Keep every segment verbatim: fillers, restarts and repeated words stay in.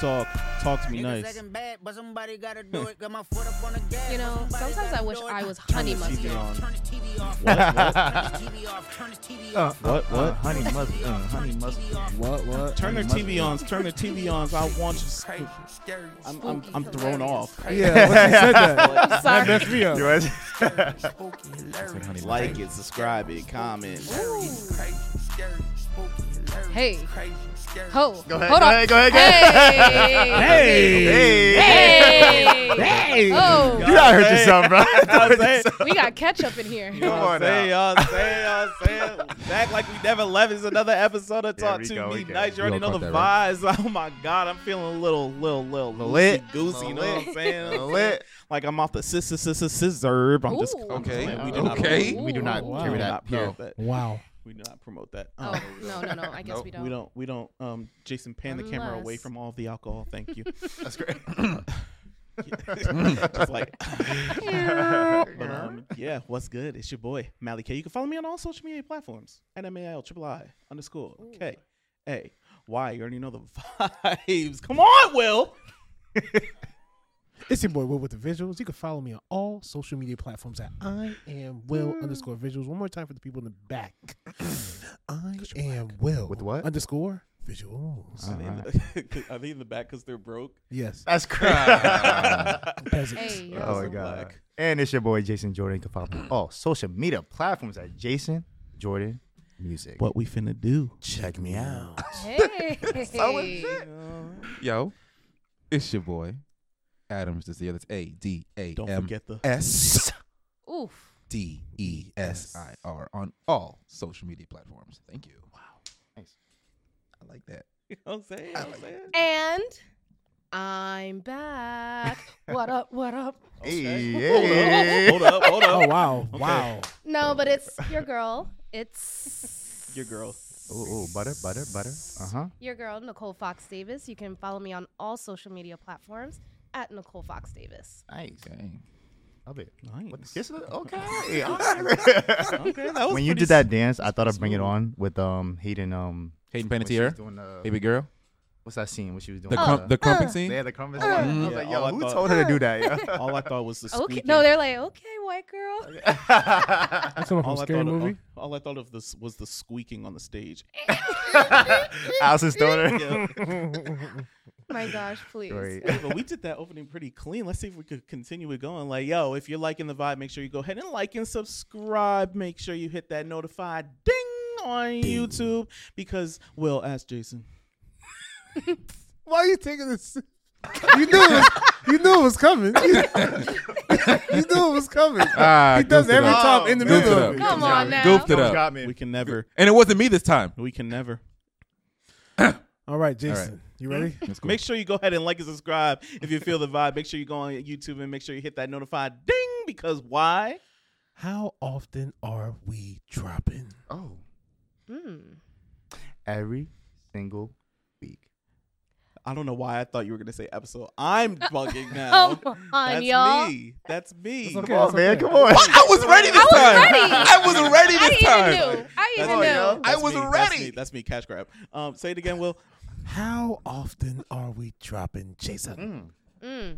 talk. Talk to me nice. You know, sometimes I wish I was Honey Mustard. What? What? Uh, What? What? Uh, honey mustard. Uh, honey mustard. What? What? Turn their Honey T V ons. Turn their T V ons. I want you. I'm, I'm, I'm thrown off. Yeah, when you said that, that Sorry. messed me up. Like it, subscribe it, comment. Hey. Ho. Go ahead, Hold go on. ahead, go ahead, go Hey. Hey. Hey. Hey. Oh. You gotta hurt yourself, bro. I'm saying, We got ketchup in here. you know Come what I'm on saying, now. y'all saying, y'all saying. Back like we never left. It's another episode of There Talk we to go, Me we go. Nice. You We already all know the caught vibes. Oh my God, I'm feeling a little, little, little, Lit. goosey, you know what I'm saying? Lit. Like I'm off the sister, sister, scissor. I'm just Ooh. I'm just Okay. playing. We do not Okay. promote- We do not Wow. carry we do that not here. promote that. Wow. We do not promote that. Oh, Um, no, no, no. I guess Nope. we don't. We don't. We don't. Um, Jason, pan the camera away Unless- from all of the alcohol. Thank you. That's great. Just like. But um, yeah, what's good? It's your boy Mally K. You can follow me on all social media platforms at M A L triple I underscore K A Y. You already know the vibes. Come on, Will. It's your boy Will with the visuals. You can follow me on all social media platforms at I am Will underscore visuals. One more time for the people in the back. I am Will With what? underscore visuals. Are they in the, are they in the back because they're broke? Yes. That's crap. Peasants. Hey. Yeah. Oh my so god. black. And it's your boy Jason Jordan. You can follow me on all social media platforms at Jason Jordan Music. What we finna do? Check me out. Hey. Yo, it's your boy Adams. This year. That's A D A Don't M forget the. S Oof. D E S I R on all social media platforms. Thank you. Wow. Nice. I like that. You know what I'm saying? You know what I'm saying? And I'm back. What up? What up? Hey, Hold up, hold up, hold Oh up. wow. Okay. Wow. No, but it's your girl. It's Your girl. Ooh, ooh, butter, butter, butter. Uh huh. your girl, Nicole Fox Davis. You can follow me on all social media platforms at Nicole Fox Davis. Nice. Dang. Love it. Nice. What, kiss it? Okay. Okay, that was When you pretty did that s- dance, I thought I'd bring it smooth. on with um Hayden um Hayden when she was Panettiere, doing the- baby girl. What's that scene? What she was doing? The Oh. crump, the crumping Uh. scene. Yeah, the crumpet. Uh. I was Yeah, like, all yo, I who thought- told her to do that? Yeah. All I thought was the squeaking. Okay. No, they're like, okay, white girl. That's one from all a I scary thought of, movie. all, all I thought of this was the squeaking on the stage. Alison Stoner. Yeah. My gosh, please. Great. Hey, but we did that opening pretty clean. Let's see if we could continue it going. Like, yo, if you're liking the vibe, make sure you go ahead and like and subscribe. Make sure you hit that notified ding on YouTube because Will ask Jason. Why are you taking this? You knew it was, you knew it was coming. You, knew it was coming. Ah, He does goofed it every up. time in the Oh, middle man. of it. Come on now. Goofed it Almost up. got me. We can never. And it wasn't me this time. We can never. All right, Jason. You ready? Let's go. Make sure you go ahead and like and subscribe if you feel the vibe. Make sure you go on YouTube and make sure you hit that notified ding because why? How often are we dropping? Oh, Mm. every single week. I don't know why I thought you were gonna say episode. I'm bugging now. Come on, That's y'all. me. That's me. It's okay. Come on, That's man. okay. Come on. I was ready this I was time. ready. I was ready I this even time. knew. I even Come on, knew. yo. I That's was me. That's ready. me. That's me. Cash grab. Um, say it again, Will. How often are we dropping, Jason? Mm. Mm.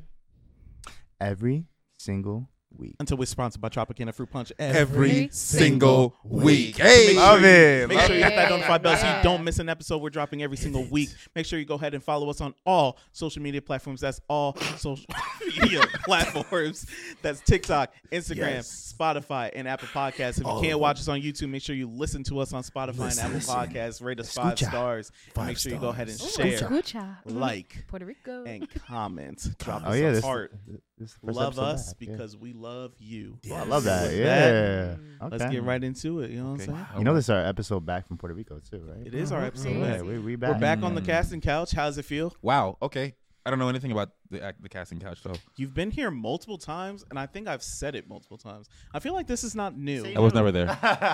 Every single week. Until we're sponsored by Tropicana Fruit Punch. Every single week. Make Hey. sure Love you- it. Make Love sure you hit that it. notified bell so you Yeah. don't miss an episode. We're dropping every single week. Make sure you go ahead and follow us on all social media platforms. That's all social media platforms. That's TikTok, Instagram, Yes. Spotify, and Apple Podcasts. If All you of can't them. watch us on YouTube, make sure you listen to us on Spotify Listen, and Apple listen. Podcasts. Rate us five Escucha. stars. Five Make sure you go ahead and stars. share, Escucha. like, Puerto Rico. and comment. Drop Oh us yeah, a this, heart. this is the first Love episode us back, yeah. because we love you. Oh, I love that. With Yeah. that, Okay. Let's get right into it. You know what Okay. I'm saying? You know this is our episode back from Puerto Rico too, right? It is our episode. Yeah, back. we we back. We're back on the Mm. casting couch. How's it feel? Wow. Okay. I don't know anything about the act, the casting couch though. You've been here multiple times, and I think I've said it multiple times. I feel like this is not new. I was never there.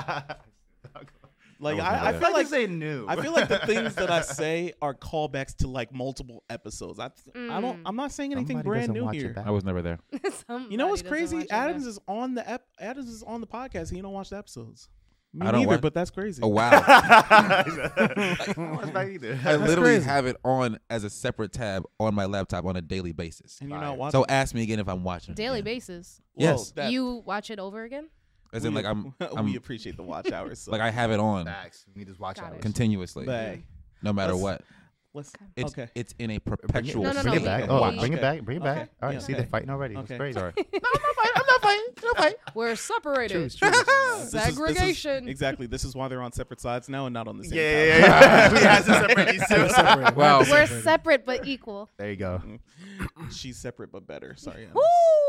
Like I was I, I never feel I like say new. I feel like the things that I say are callbacks to like multiple episodes. I I don't. Mm. I'm not saying anything Somebody brand doesn't new watch it here. back. I was never there. You know what's Somebody doesn't crazy? watch it Adams back. is on the ep- Adams is on the podcast. And he don't watch the episodes. Me I don't neither, want- but that's crazy. Oh wow! I was not either. I literally crazy. have it on as a separate tab on my laptop on a daily basis. And you're Fire. not watching. So ask me again if I'm watching. Daily again. basis. Well, Yes. that- You watch it over again? As in, we- like I'm, we I'm appreciate the watch hours. So. like I have it on Facts. We need to watch Got out. it. continuously, Bang. no matter Let's- what. Let's, It's okay. it's in a Bring it, perpetual No, no, bring no, it back. we- Oh, we- bring it Okay. back. Bring it back. Okay. All right. Yeah. See, Okay. they're fighting already. Okay. That's crazy. Sorry. I'm not fighting. I'm not fighting. We're separated. True, it's true. This is- this is- Segregation. exactly. This is why they're on separate sides now and not on the same. Yeah, couch. yeah, yeah. we have to separate these two. Separated. Wow. We're We're separated. separate but equal. There you go. She's separate but better. Sorry. Ems.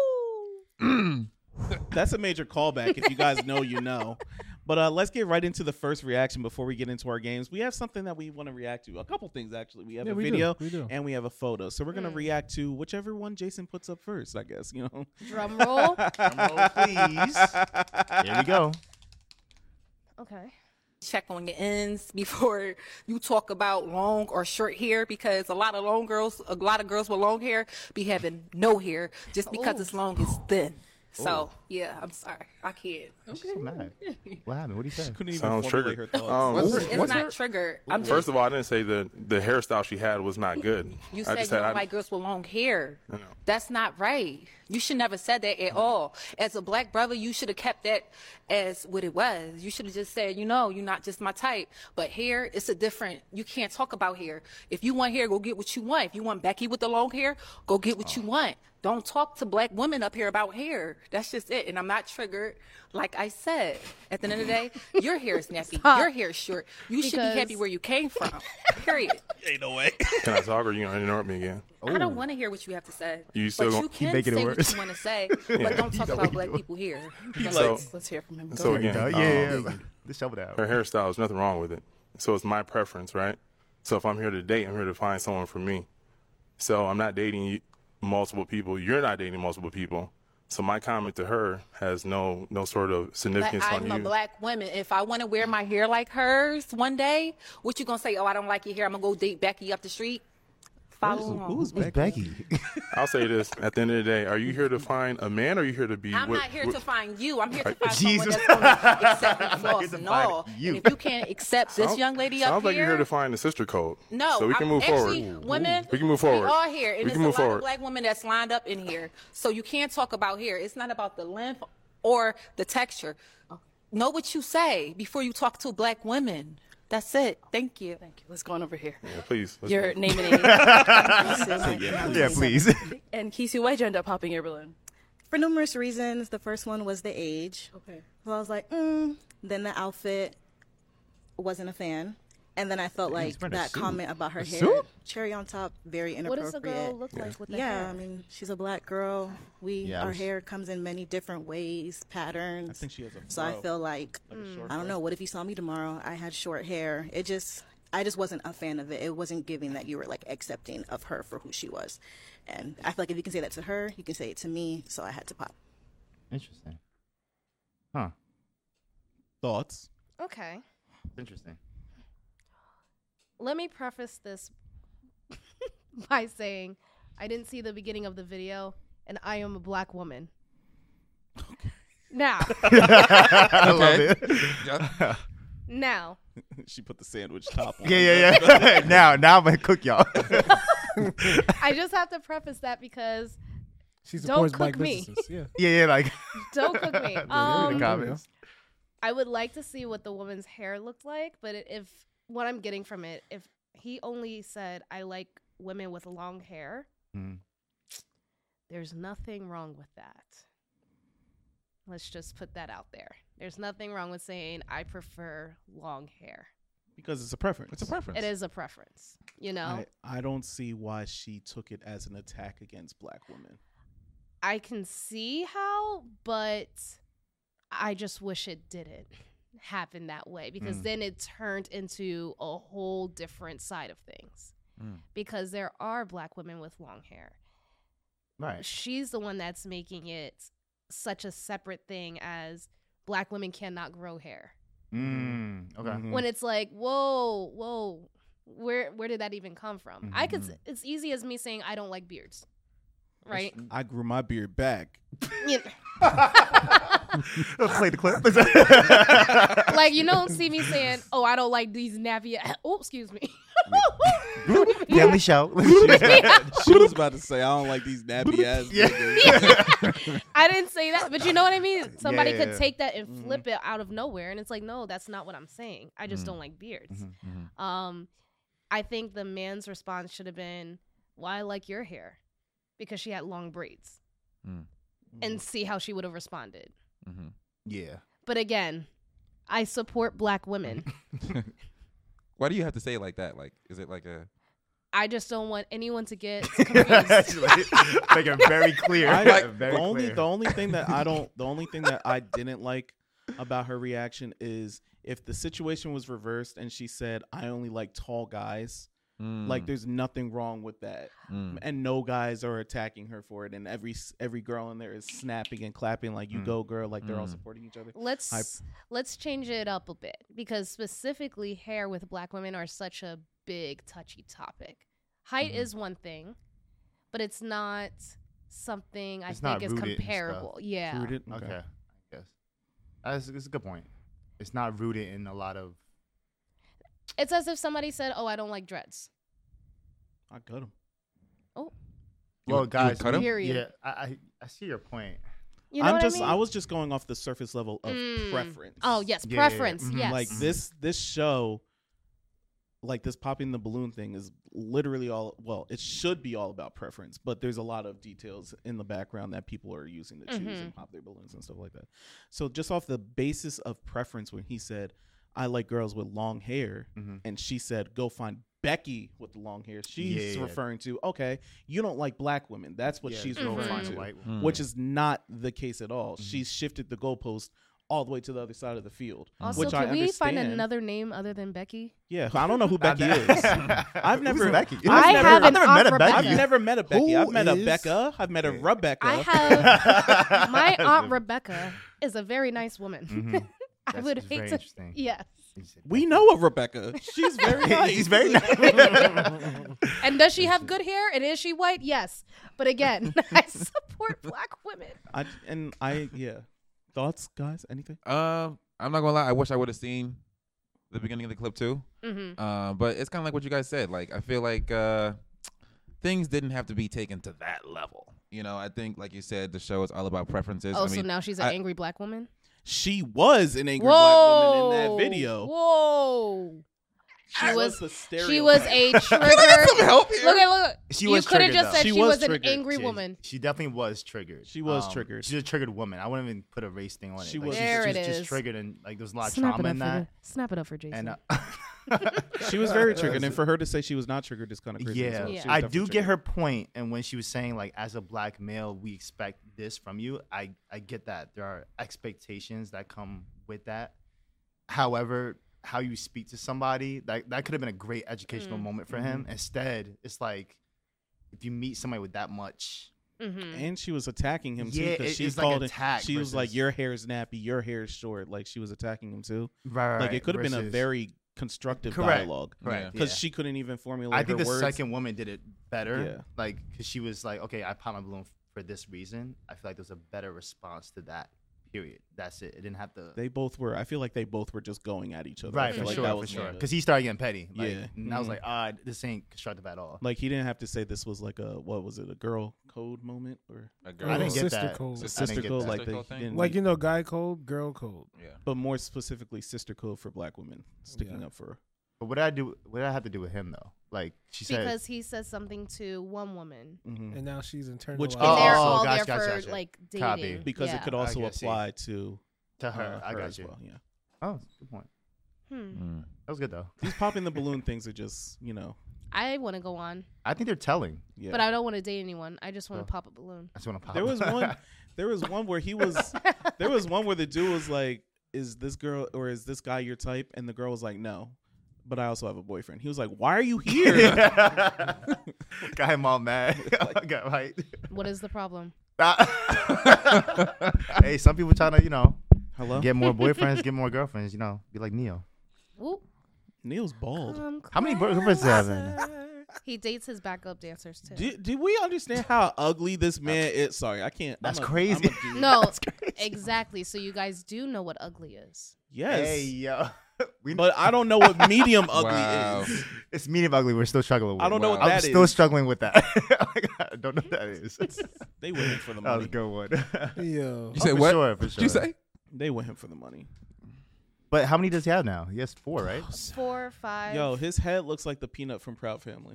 Woo! That's a major callback. If you guys know, you know. But uh, let's get right into the first reaction before we get into our games. We have something that we want to react to. A couple things, actually. We have Yeah, a we do. video We do. and we have a photo. So we're going to Mm. react to whichever one Jason puts up first, I guess. You know. Drum roll. Roll, please. Here we go. Okay. Check on your ends before you talk about long or short hair, because a lot of long girls, a lot of girls with long hair be having no hair just because Ooh. it's long, it's thin. So yeah, I'm sorry, I can't. She's so mad. What happened? What do you say? Couldn't even Sounds formulate triggered. her thoughts. Um, What's- It's what's not her- triggered. I'm First just. of all, I didn't say the the hairstyle she had was not good. You I said you just don't I, like girls with long hair. No. That's not right. You should never said that at all. As a black brother, you should have kept that as what it was. You should have just said, you know, you're not just my type. But hair, it's a different. You can't talk about hair. If you want hair, go get what you want. If you want Becky with the long hair, go get what you want. Don't talk to black women up here about hair. That's just it. And I'm not triggered. Like I said, at the end of the day, your hair is nappy. Stop. Your hair is short. You should be happy Because- where you came from. Period. Ain't no way. can I talk or you gonna interrupt me again? I don't want to hear what you have to say. You still but gon- you keep can making it say what worse. you want to say, but don't talk about black people here. So- let's, let's hear from him. Go So ahead. again, Yeah, yeah. um, yeah. The shovel down. her hairstyle, there's nothing wrong with it. So it's my preference, right? So if I'm here to date, I'm here to find someone for me. So I'm not dating you- multiple people. You're not dating multiple people. So my comment to her has no no sort of But significance on I'm a you. black woman. If I want to wear my hair like hers one day, what you gonna say? Oh, I don't like your hair. I'm gonna go date Becky up the street. Follow along. Who's Who's Becky? Becky? I'll say this: at the end of the day, are you here to find a man, or are you here to be? I'm with- not here with- to find you. I'm here to Right. find Jesus. someone that's going to accept my I'm not flaws here to and find all. you. And if you can't accept this Sounds- young lady up Sounds like here, you're here to find the sister code. no, so we can I'm move actually, forward. Women, We can move forward. We are here, and We there's can a move lot forward. of black women that's lined up in here. So you can't talk about hair. It's not about the length or the texture. Know what you say before you talk to black women. That's it. Thank you. Thank you. Let's go on over here. Yeah, please. let's Your go. name and age. Yeah, please. And Kesey, why'd you end up popping your balloon? For numerous reasons. The first one was the age. Okay. So I was like, mm. Then the outfit, wasn't a fan. And then I felt like wearing a that suit. comment about her hair, suit? cherry on top, very What inappropriate. does a girl look like with the yeah, hair? I mean, she's a black girl. We Yeah, I our was- hair comes in many different ways, patterns. I think she has a so I fro, feel like like a short I don't fro. know. What if you saw me tomorrow? I had short hair. It just, I just wasn't a fan of it. It wasn't giving that you were like accepting of her for who she was. And I feel like if you can say that to her, you can say it to me. So I had to pop. Interesting. Huh. Thoughts? Okay. Interesting. Let me preface this by saying I didn't see the beginning of the video, and I am a black woman. Now, I love it. Yeah. now, She put the sandwich top on. Yeah, yeah, yeah. now, now I'm gonna cook y'all. I just have to preface that because She Don't supports black cook me. businesses. Yeah. yeah, yeah, like. don't cook me. There we Um, go. Comments. I would like to see what the woman's hair looked like, but if what I'm getting from it, if he only said I like women with long hair, Mm. there's nothing wrong with that. Let's just put that out there. There's nothing wrong with saying I prefer long hair. Because it's a preference. It's a preference. It is a preference, you know. I, I don't see why she took it as an attack against black women. I can see how, but I just wish it didn't happen that way because Mm. then it turned into a whole different side of things. Mm. Because there are black women with long hair. Right. She's the one that's making it such a separate thing as black women cannot grow hair. Mm. Okay. Mhm. When it's like, whoa, whoa, where where did that even come from? I could. Mhm. It's easy as me saying I don't like beards. right? I grew my beard back. You- Play the clip. like you don't see me saying, "Oh, I don't like these nappy." Oh, excuse me. Family show. She was about to say, I don't like these nappy ass niggas. I didn't say that, but you know what I mean. Somebody Yeah, could yeah. take that and flip it out of nowhere, and it's like, no, that's not what I'm saying. I just Mm. don't like beards. Mhm. Um, I think the man's response should have been, "Well, I like your hair," because she had long braids, Mm. and see how she would have responded. Mm-hmm. Yeah. But again, I support black women. Why do you have to say it like that? Like, is it like a? I just don't want anyone to get confused. Make it very clear. I, very the only clear. the only thing that I don't the only thing that I didn't like about her reaction is if the situation was reversed and she said, I only like tall guys. Mm. Like there's nothing wrong with that. Mm. And no guys are attacking her for it, and every every girl in there is snapping and clapping like you Mm. go girl, like they're all Mm. supporting each other. Let's I- let's change it up a bit because specifically hair with black women are such a big touchy topic. Height Mhm. is one thing, but it's not something I It's think not is rooted in comparable. Yeah. Rooted? Okay. I guess. That's, that's a good point. It's not rooted in a lot of. It's as if somebody said, "Oh, I don't like dreads." I got him. You Well, would- you would guys, cut 'em? we- Period. yeah, I, I I see your point. You know I'm what just I mean? I was just going off the surface level of Mm. preference. Oh yes, Yeah, yeah, yeah. preference. Mhm. Yes. Like this this show, like this popping the balloon thing is literally all well, it should be all about preference, but there's a lot of details in the background that people are using to choose Mhm. and pop their balloons and stuff like that. So just off the basis of preference, when he said, I like girls with long hair, Mhm. and she said, go find Becky with the long hair, she's Yeah. referring to, okay, you don't like black women. That's what Yeah, she's go Mhm. referring find a to. white one. Mm. Which is not the case at all. Mhm. She's shifted the goalpost all the way to the other side of the field. Also, which can I we find understand. another name other than Becky? Yeah, I don't know who Becky is. I've Who's never Becky? I've I never, have I've an never Aunt met a Rebecca. Becky. I've never met a Becky. Who I've met a is- Becca. I've met a Rebecca. I have my aunt Rebecca is a very nice woman. Mhm. I That's- would it's hate very to. interesting. Yes. We know a Rebecca. She's very nice. He's very nice. And does she have good hair? And is she white? Yes. But again, I support black women. I, and I yeah. Thoughts, guys? Anything? Um, I'm not gonna lie. I wish I would have seen the beginning of the clip too. Mm-hmm. Uh, but it's kind of like what you guys said. Like, I feel like uh, things didn't have to be taken to that level. You know, I think, like you said, the show is all about preferences. Oh, I so mean, now she's an I- angry black woman? She was an angry Whoa. black woman in that video. Whoa. She She was the she was stereotype. a trigger. help here. Look at look. She you was could have triggered, just though. said She she, was was, an triggered. angry She- woman. She definitely was triggered. She was Um, triggered. She's a triggered woman. I wouldn't even put a race thing on it. She Like, was- she's There just, it just is. triggered, and like there's a lot of Snap trauma it in up for that. the, snap it up for Jason. And uh, She was very triggered, and for her to say she was not triggered is kind of crazy. as yeah, well. Yeah. She was I definitely do get triggered. her point. And when she was saying like, as a black male, we expect this from you. I I get that there are expectations that come with that. However, how you speak to somebody, that that could have been a great educational Mm. moment for him. Instead, it's like if you meet somebody with that much. Mm-hmm. And she was attacking him too Yeah, because it- she it's like called attack it. She was like, versus- "Your hair is nappy. Your hair is short." Like she was attacking him too. Right, Like it could have been a versus- very constructive Correct. dialogue Correct. because yeah. she couldn't even formulate I think her the words. second woman did it better. Yeah. Like, because she was like, okay, I popped my balloon f- for this reason. I feel like there's a better response to that. Period. That's it. It didn't have to. They both were. I feel like they both were just going at each other. I Right, feel for like sure, that for was sure. one of the- Because he started getting petty. Like, Yeah. And I was Mhm. like, ah, this ain't constructive at all. Like he didn't have to say this was like a what was it a girl code moment or A I girl. didn't get Sister that. code. I didn't sister get code that. like Sister they code thing? didn't, Like, you know, guy code, girl code. Yeah. but more specifically sister code for black women sticking Yeah. up for her. But what did I do? What did I have to do with him though? Like she said. Because he says something to one woman. Mhm. And now she's internalized. Which And Oh, they're oh, all gotcha, there gotcha, for gotcha. like Copy. dating. because yeah. it could I also guess, see. apply to to her, uh, I her got as you. well. Yeah, Oh, good point. Hmm. Mm. That was good though. these popping the balloon things are just you know I want to go on, I think they're telling. yeah. but I don't want to date anyone. I just want Oh. to pop a balloon. I just want to pop. There was one. There was one where he was. There was one where the dude was like, "Is this girl or is this guy your type?" And the girl was like, "No, but I also have a boyfriend." He was like, "Why are you here?" Got him all mad. Got right. What is the problem? Hey, some people trying to, you know, Hello, get more boyfriends, get more girlfriends. You know, be like Neo. Ooh. Neil's bald. Come How many boyfriends do you have in? He dates his backup dancers too. Do, do we understand how ugly this man is? Sorry, I can't. That's I'm a, crazy. I'm a dude. No, That's crazy. exactly. So you guys do know what ugly is. Yes. Hey, yo. We, But I don't know what medium ugly Wow. is. it's medium ugly. We're still struggling with. I don't know Wow. what I'm that still is. struggling with that. Like, I don't know what that is. They went him for the That was a money. good one. Yo. You said for what? Sure, for Did sure. you say? They went him for the money. But how many does he have now? He has four, right? Four, five. Yo, his head looks like the peanut from Proud Family.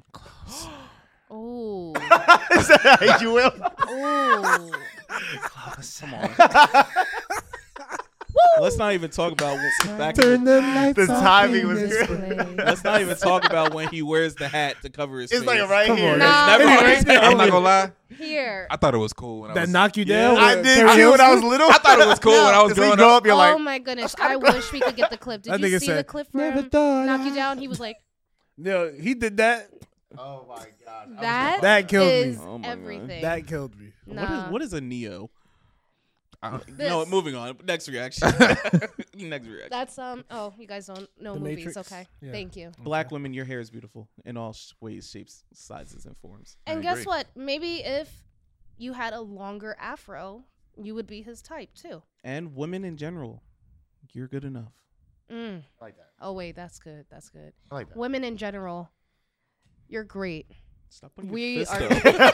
Ooh. Is that how you will? Ooh. Come on. Let's not even talk about what, back Turn in the lights The off timing in was this good. place. Let's not even talk about when he wears the hat to cover his It's face. like right Come here. on. Nah, Never man. mind. I'm not gonna lie. Here. I thought it was cool when I That was. knock you Yeah. down? I with did Terry too when I was Hilton? little. I thought it was cool when I was So you growing grow up. up, you're like, Oh my goodness. I wish we could get the clip. Did That you nigga see the said, clip for "Never him? thought Knock you I-" down. He was like, No, he did that. oh my god. that, That killed me. is Oh my God. everything. That killed me. What Nah. is what is a neo? I- No, This. moving on. Next reaction. Next reaction. That's um. Oh, you guys don't know The movies. Matrix? Okay, Yeah. thank you. Black women, your hair is beautiful in all sh- ways, shapes, sizes, and forms. And I guess agree. what? Maybe if you had a longer afro, you would be his type too. And women in general, you're good enough. Mm. I like that. Oh wait, that's good. That's good. I like that. Women in general, you're great. Stop putting We your fist are-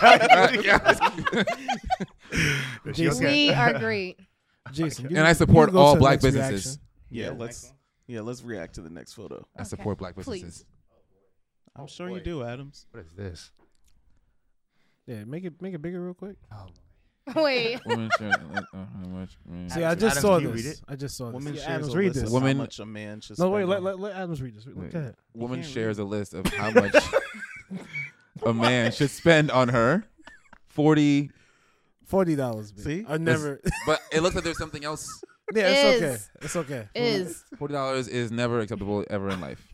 up. She okay? We are great. Jason. you- And I you support go to all the black next businesses. reaction. Yeah, Yeah, let's next yeah let's react to the next photo. I support black Please. businesses. I'm Oh, sure boy. you do, Adams. What is this? Yeah, make it make it bigger real quick. Oh, Wait. Women share- uh, uh, how much, mm. See, I Adams, just Adams, saw can you this. read it? I just saw this. Women Yeah, shares Adams, a read list this. of Women- how much a man should No, spend wait, let, on- let, let Adams read this. Wait. Go ahead. Woman can't shares a list of how much a man should spend on her. Forty, Forty dollars. See? I never. but it looks like there's something else. yeah, it's Is. okay. It's okay. Is Forty dollars is never acceptable ever in life.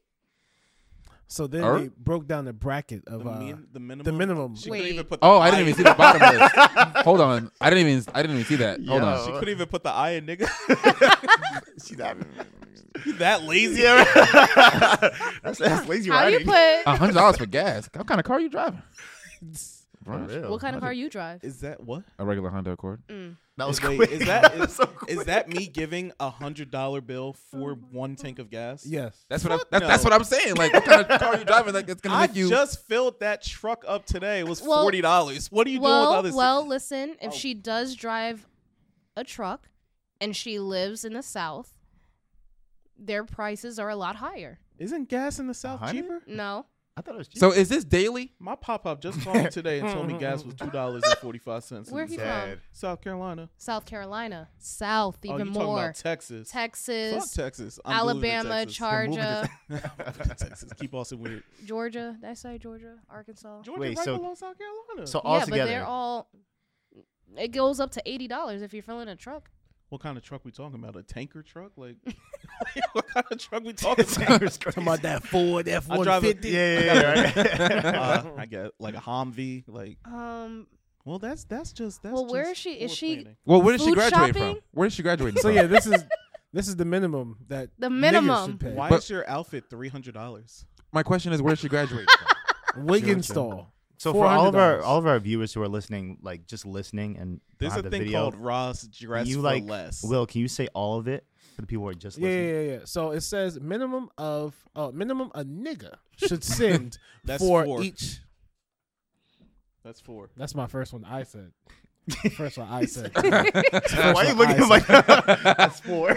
So then Or- they broke down the bracket of the, uh, mean, the minimum. the minimum. She Wait. couldn't even put the Oh, I didn't I even in- see the bottom list. Hold on, I didn't even I didn't even see that. Hold Yo. on. She couldn't even put the I in nigga. See that? You that lazy? Yeah. that's, that's lazy how you writing. put? A hundred dollars for gas. What kind of car are you driving? For real. What kind of car you drive? Is that what? A regular Honda Accord. Mm. That was Wait, quick. is that is, so quick. is that me giving a hundred dollar bill for one tank of gas? Yes. That's what I'm, Fuck that, that's no. what I'm saying. Like, what kind of car are you driving? Like, it's gonna I make you. just filled that truck up today. It was Well- forty dollars. What are you well, doing with other? well, listen. If Oh. she does drive a truck and she lives in the South, their prices are a lot higher. Isn't gas in the South hundred? cheaper? No, I thought it was cheap. So is this daily? My pop up just called me today and told me gas was two dollars and forty five cents. Where he Sad. from? South Carolina. South Carolina, South, Oh, even you talking more. about Texas? Fuck Texas, Texas. I'm moving to Alabama, Texas. Georgia, I'm moving to Texas. Keep Austin weird. Georgia. Did I say Georgia? Arkansas. Georgia Wait, right so- below South Carolina. So yeah, all but together, they're all. It goes up to eighty dollars if you're filling a truck. what kind of truck we talking about? A tanker truck? Like, what kind of truck we talking about? Talking about that Ford F I one drive a- fifty. yeah, yeah, yeah, right. uh, I get like a Humvee. Like, Um. well, that's that's just that's. Well, where just is she? Is forward she- planning. Well, where did she Food graduate shopping? from? Where did she graduate So from? yeah, this is this is the minimum that The niggas minimum. should pay. Why But- is your outfit three hundred dollars? My question is, where did she graduate from? Wig Georgia. install. So for all of our four hundred dollars. all of our viewers who are listening, like just listening and don't There's have a the thing video, called Ross dress you for like less. Will, can you say all of it for the people who are just Yeah, listening? yeah, yeah, yeah. So it says minimum of uh minimum a nigga should send That's for four. each. That's four. That's my first one. I said. First one I said. Why are you one looking I at me like that? That's four.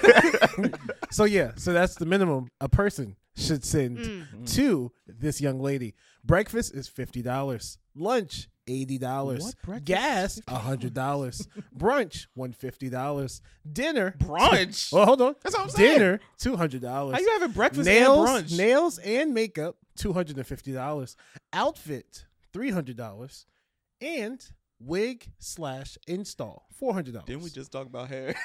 So yeah, so that's the minimum a person should send Mm. to this young lady. Breakfast is fifty dollars. Lunch eighty dollars. What? Breakfast Gas is a hundred dollars. Brunch one fifty dollars. Dinner. Brunch. Well, hold on. That's what I'm saying. Dinner two hundred dollars. How you having breakfast nails, and brunch? nails and makeup two hundred and fifty dollars. Outfit three hundred dollars, and wig slash install four hundred dollars. Didn't we just talk about hair?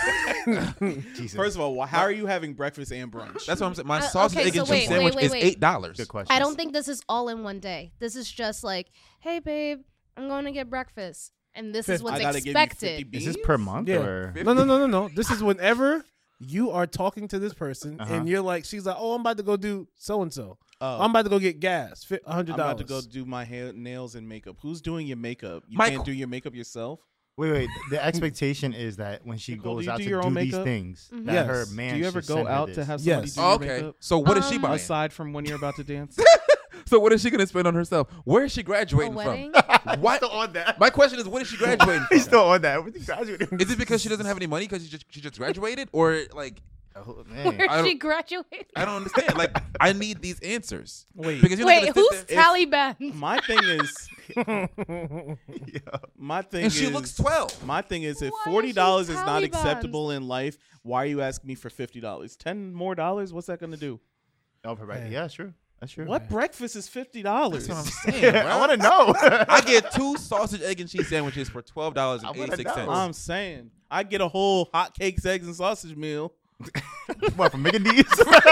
Jesus. First of all, wh- how are you having breakfast and brunch? That's what I'm saying. My Uh, sausage, okay, egg, and so cheese wait, sandwich wait, is wait. eight dollars. Good question. I don't think this is all in one day. This is just like, hey, babe, I'm going to get breakfast, and this is Fifty. what's I gotta give you fifty expected. beans. Is this per month Yeah. or? No, no, no, no, no. This is whenever you are talking to this person Uh-huh. and you're like, she's like, oh, I'm about to go do so and so. Oh. I'm about to go get gas. Fi- one hundred I'm dollars. about to go do my hair, nails, and makeup. Who's doing your makeup? You Michael. can't do your makeup yourself. Wait, wait. The expectation is that when she Nicole, do goes you out do to your do own these makeup? things, Mhm. that Yes. her man do you ever should go send her out this. to have somebody Yes. do Oh, your okay. makeup? So what is she Um, buying? Aside from when you're about to dance? So what is she gonna spend on herself? Where is she graduating A wedding? from? What? Still on that. My question is, when is she graduating He's from? still on that. What you graduating? Is it because she doesn't have any money because she just she just graduated, or like Oh, man. Where I don't- she graduated? I don't understand? Like I need these answers. Wait. Because you're Wait, not gonna who's sit there. Taliban? My thing is, Yeah. my thing And is, she looks twelve. my thing is, if Why is forty she dollars is not Taliban? acceptable in life, why are you asking me for fifty dollars? Ten more dollars? What's that gonna do? Oh, right. Yeah, that's true. That's true. What breakfast is fifty dollars? That's what I'm saying. I bro. want to know. I get two sausage, egg, and cheese sandwiches for twelve dollars I and wanna eighty six cents. know. I'm saying I get a whole hot cakes, eggs, and sausage meal. What, from Mickey D's?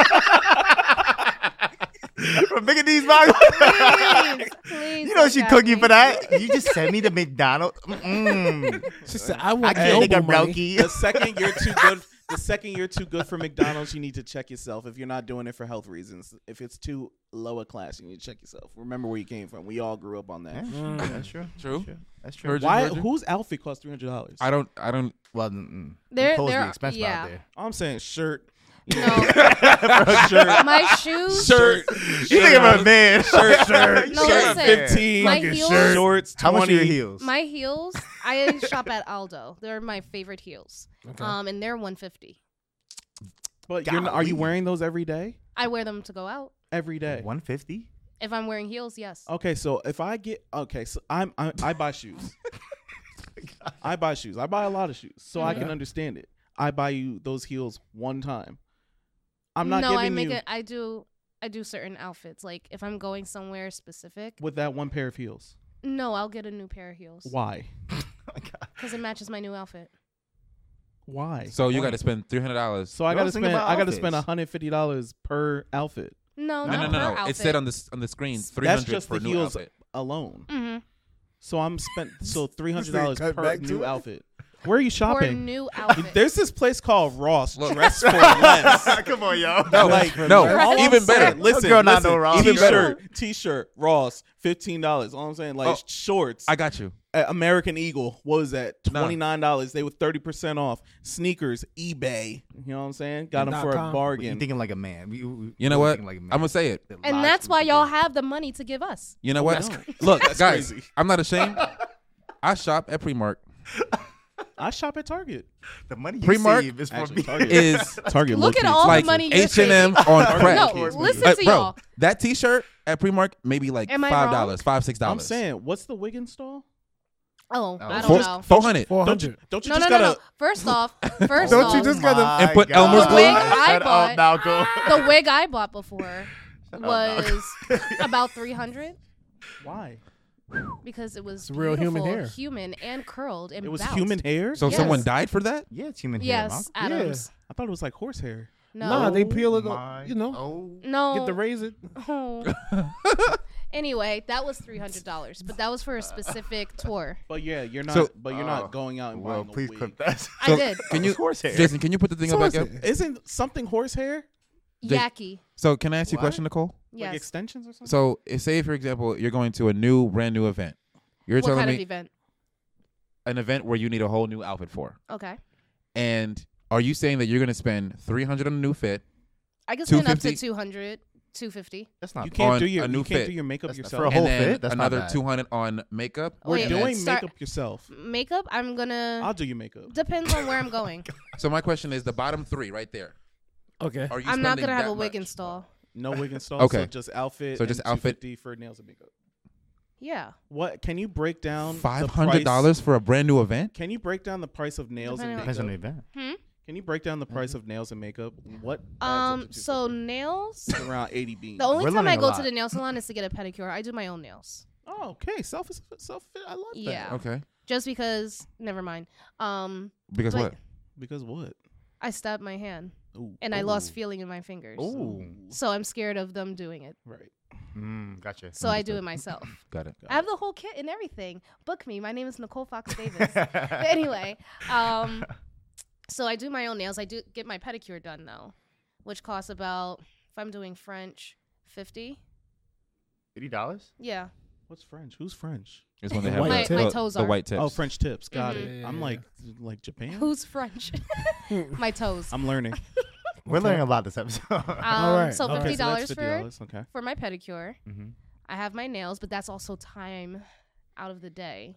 From Mickey D's, Mago? Please, please You know don't she gag cooking me. for that. You just sent me to McDonald's. Mm. She said, I I want can't take a Noble money. brokey. The second you're too good, the second you're too good for McDonald's, you need to check yourself. If you're not doing it for health reasons, if it's too lower class, you need to check yourself. Remember where you came from. We all grew up on that. Yeah, that's true. True. That's true. Virgin, Why? virgin? Whose outfit costs three hundred dollars? I don't. I don't. Well, mm, They're- the clothes they're- be expensive yeah. out there. I'm saying shirt. No, shirt. my shoes. Shirt. You think about a man. Shirt. Shirt. No, shirt. listen, Fifteen. my Fucking heels- shirt. Shorts. How much are your twenty. heels? My heels. I shop at Aldo. They're my favorite heels. Okay. Um, and they're one fifty. But you're not, are you Golly. wearing those every day? I wear them to go out. Every day. one fifty? If I'm wearing heels, yes. Okay, so if I get okay, so I'm I, I buy shoes. I buy shoes. I buy a lot of shoes, so I Mhm. can understand it. I buy you those heels one time. I'm not no, giving I make you it. I do. I do certain outfits. Like if I'm going somewhere specific. with that one pair of heels. No, I'll get a new pair of heels Why? because it matches my new outfit. Why? So you Why? got to spend three hundred dollars. So I got to Girls think spend about I got to spend outfits. one hundred fifty dollars per outfit No, No, not no, no, per no. outfit. It said on the s- on the screen three That's hundred just for the a new heels outfit. alone. Mm-hmm. So I'm spent so three hundred dollars cut per back to new it? outfit. Where are you For a shopping? new outfit. There's this place called Ross. Look. Dress for less. Come on, yo. No, Like, no, all I'm even better. saying- Listen, girl not listen, know Ross. Even better. T-shirt, T-shirt, Ross, fifteen dollars. All I'm saying, like Oh, shorts. I got you. uh, American Eagle, what was that? Nah. Twenty nine dollars. They were thirty percent off. Sneakers, eBay. You know what I'm saying? Got them Dot for a com. You bargain. thinking like a man. We, we, You know we're what? thinking Like a man. I'm gonna say it. The And lies that's we why y'all give. have the money to give us. You know we what? don't. Look, That's guys, crazy. I'm not ashamed. I shop at Primark. I shop at Target. The money you Primark save is for Actually, me. Target. Is Target. Look low-key at all like the money you're H and M saving. on Target crack. No, low-key. listen Uh, to bro, y'all. that T-shirt at Primark maybe like Am I five wrong? dollars, five six dollars. I'm saying, what's the wig install? Oh, Oh. I don't four know. four hundred. Four Don't you, hundred. don't you No, no, just no, gotta? no. First off, first Don't off, you just gotta- My And put God. Elmer's The glue? wig Shut I Shut bought, up, Malcolm. the wig I bought before up, was about three hundred Why? because it was It's real human beautiful, hair. human and curled and It was bounced. human hair. So Yes. someone died for that? Yeah, it's human hair, Yes, Malcolm. Adams. I thought it was like horsehair. No, Nah, they peel it. My- up, You know, Oh. no. get the razor. Oh. Anyway, that was three hundred dollars, but that was for a specific tour. But yeah, you're not. So- but you're Oh. not going out and Well, buying a please wig. clip that. I So, did. Can you, horsehair. Jason? Can you put the thing So back is up? it? Isn't something horsehair? Yaki. So can I ask you a What? question, Nicole? Like Yes. extensions or something? So if, say, for example, you're going to a new, brand new event. You're What telling kind me of event? an event where you need a whole new outfit for. Okay. And are you saying that you're going to spend three hundred on a new fit? I can spend up to two fifty? two hundred, two fifty. That's not you can't on do your a new you can't fit. do your makeup That's not yourself. for a whole and then fit? That's not another bad. two hundred on makeup? We're Wait, and then- doing start- makeup yourself. Makeup, I'm gonna. I'll do your makeup. Depends on where I'm going. So my question is the bottom three right there. Okay. Are you I'm not spending gonna have that a wig much? install. No wig install. Okay. So just outfit. So just and outfit. two fifty for nails and makeup. Yeah. What can you break down? the Five hundred dollars price- for a brand new event? Can you break down the price of nails and Depending on- Depends on the makeup? event. Hmm. Can you break down the price of nails and makeup? What? adds up Um. to So two fifty? nails. It's around eighty beans. The only We're time I learning a go lot. to the nail salon is to get a pedicure. I do my own nails. Oh, okay. Self self fit. I love that. Yeah. Okay. Just because. Never mind. Um. Because But- what? Because what? I stabbed my hand Ooh. and I lost Ooh. feeling in my fingers. Ooh. So I'm scared of them doing it. Right. Mm, gotcha. So I do it myself. Got it. I have the whole kit and everything. Book me. My name is Nicole Fox Davis. But anyway, um, so I do my own nails. I do get my pedicure done though, which costs about, if I'm doing French, fifty. Fifty dollars? Yeah. What's French? Who's French? It's when they The have white the, My- my the- toes the are. white tips. Oh, French tips. Got Mhm. it. Yeah, I'm yeah, like, like Japan. Who's French? My toes. I'm learning. We're Okay. learning a lot this episode. Um, right, so okay. fifty Okay, so dollars that's fifty for dollars. Okay. for my pedicure. mm-hmm. I have my nails, but that's also time out of the day.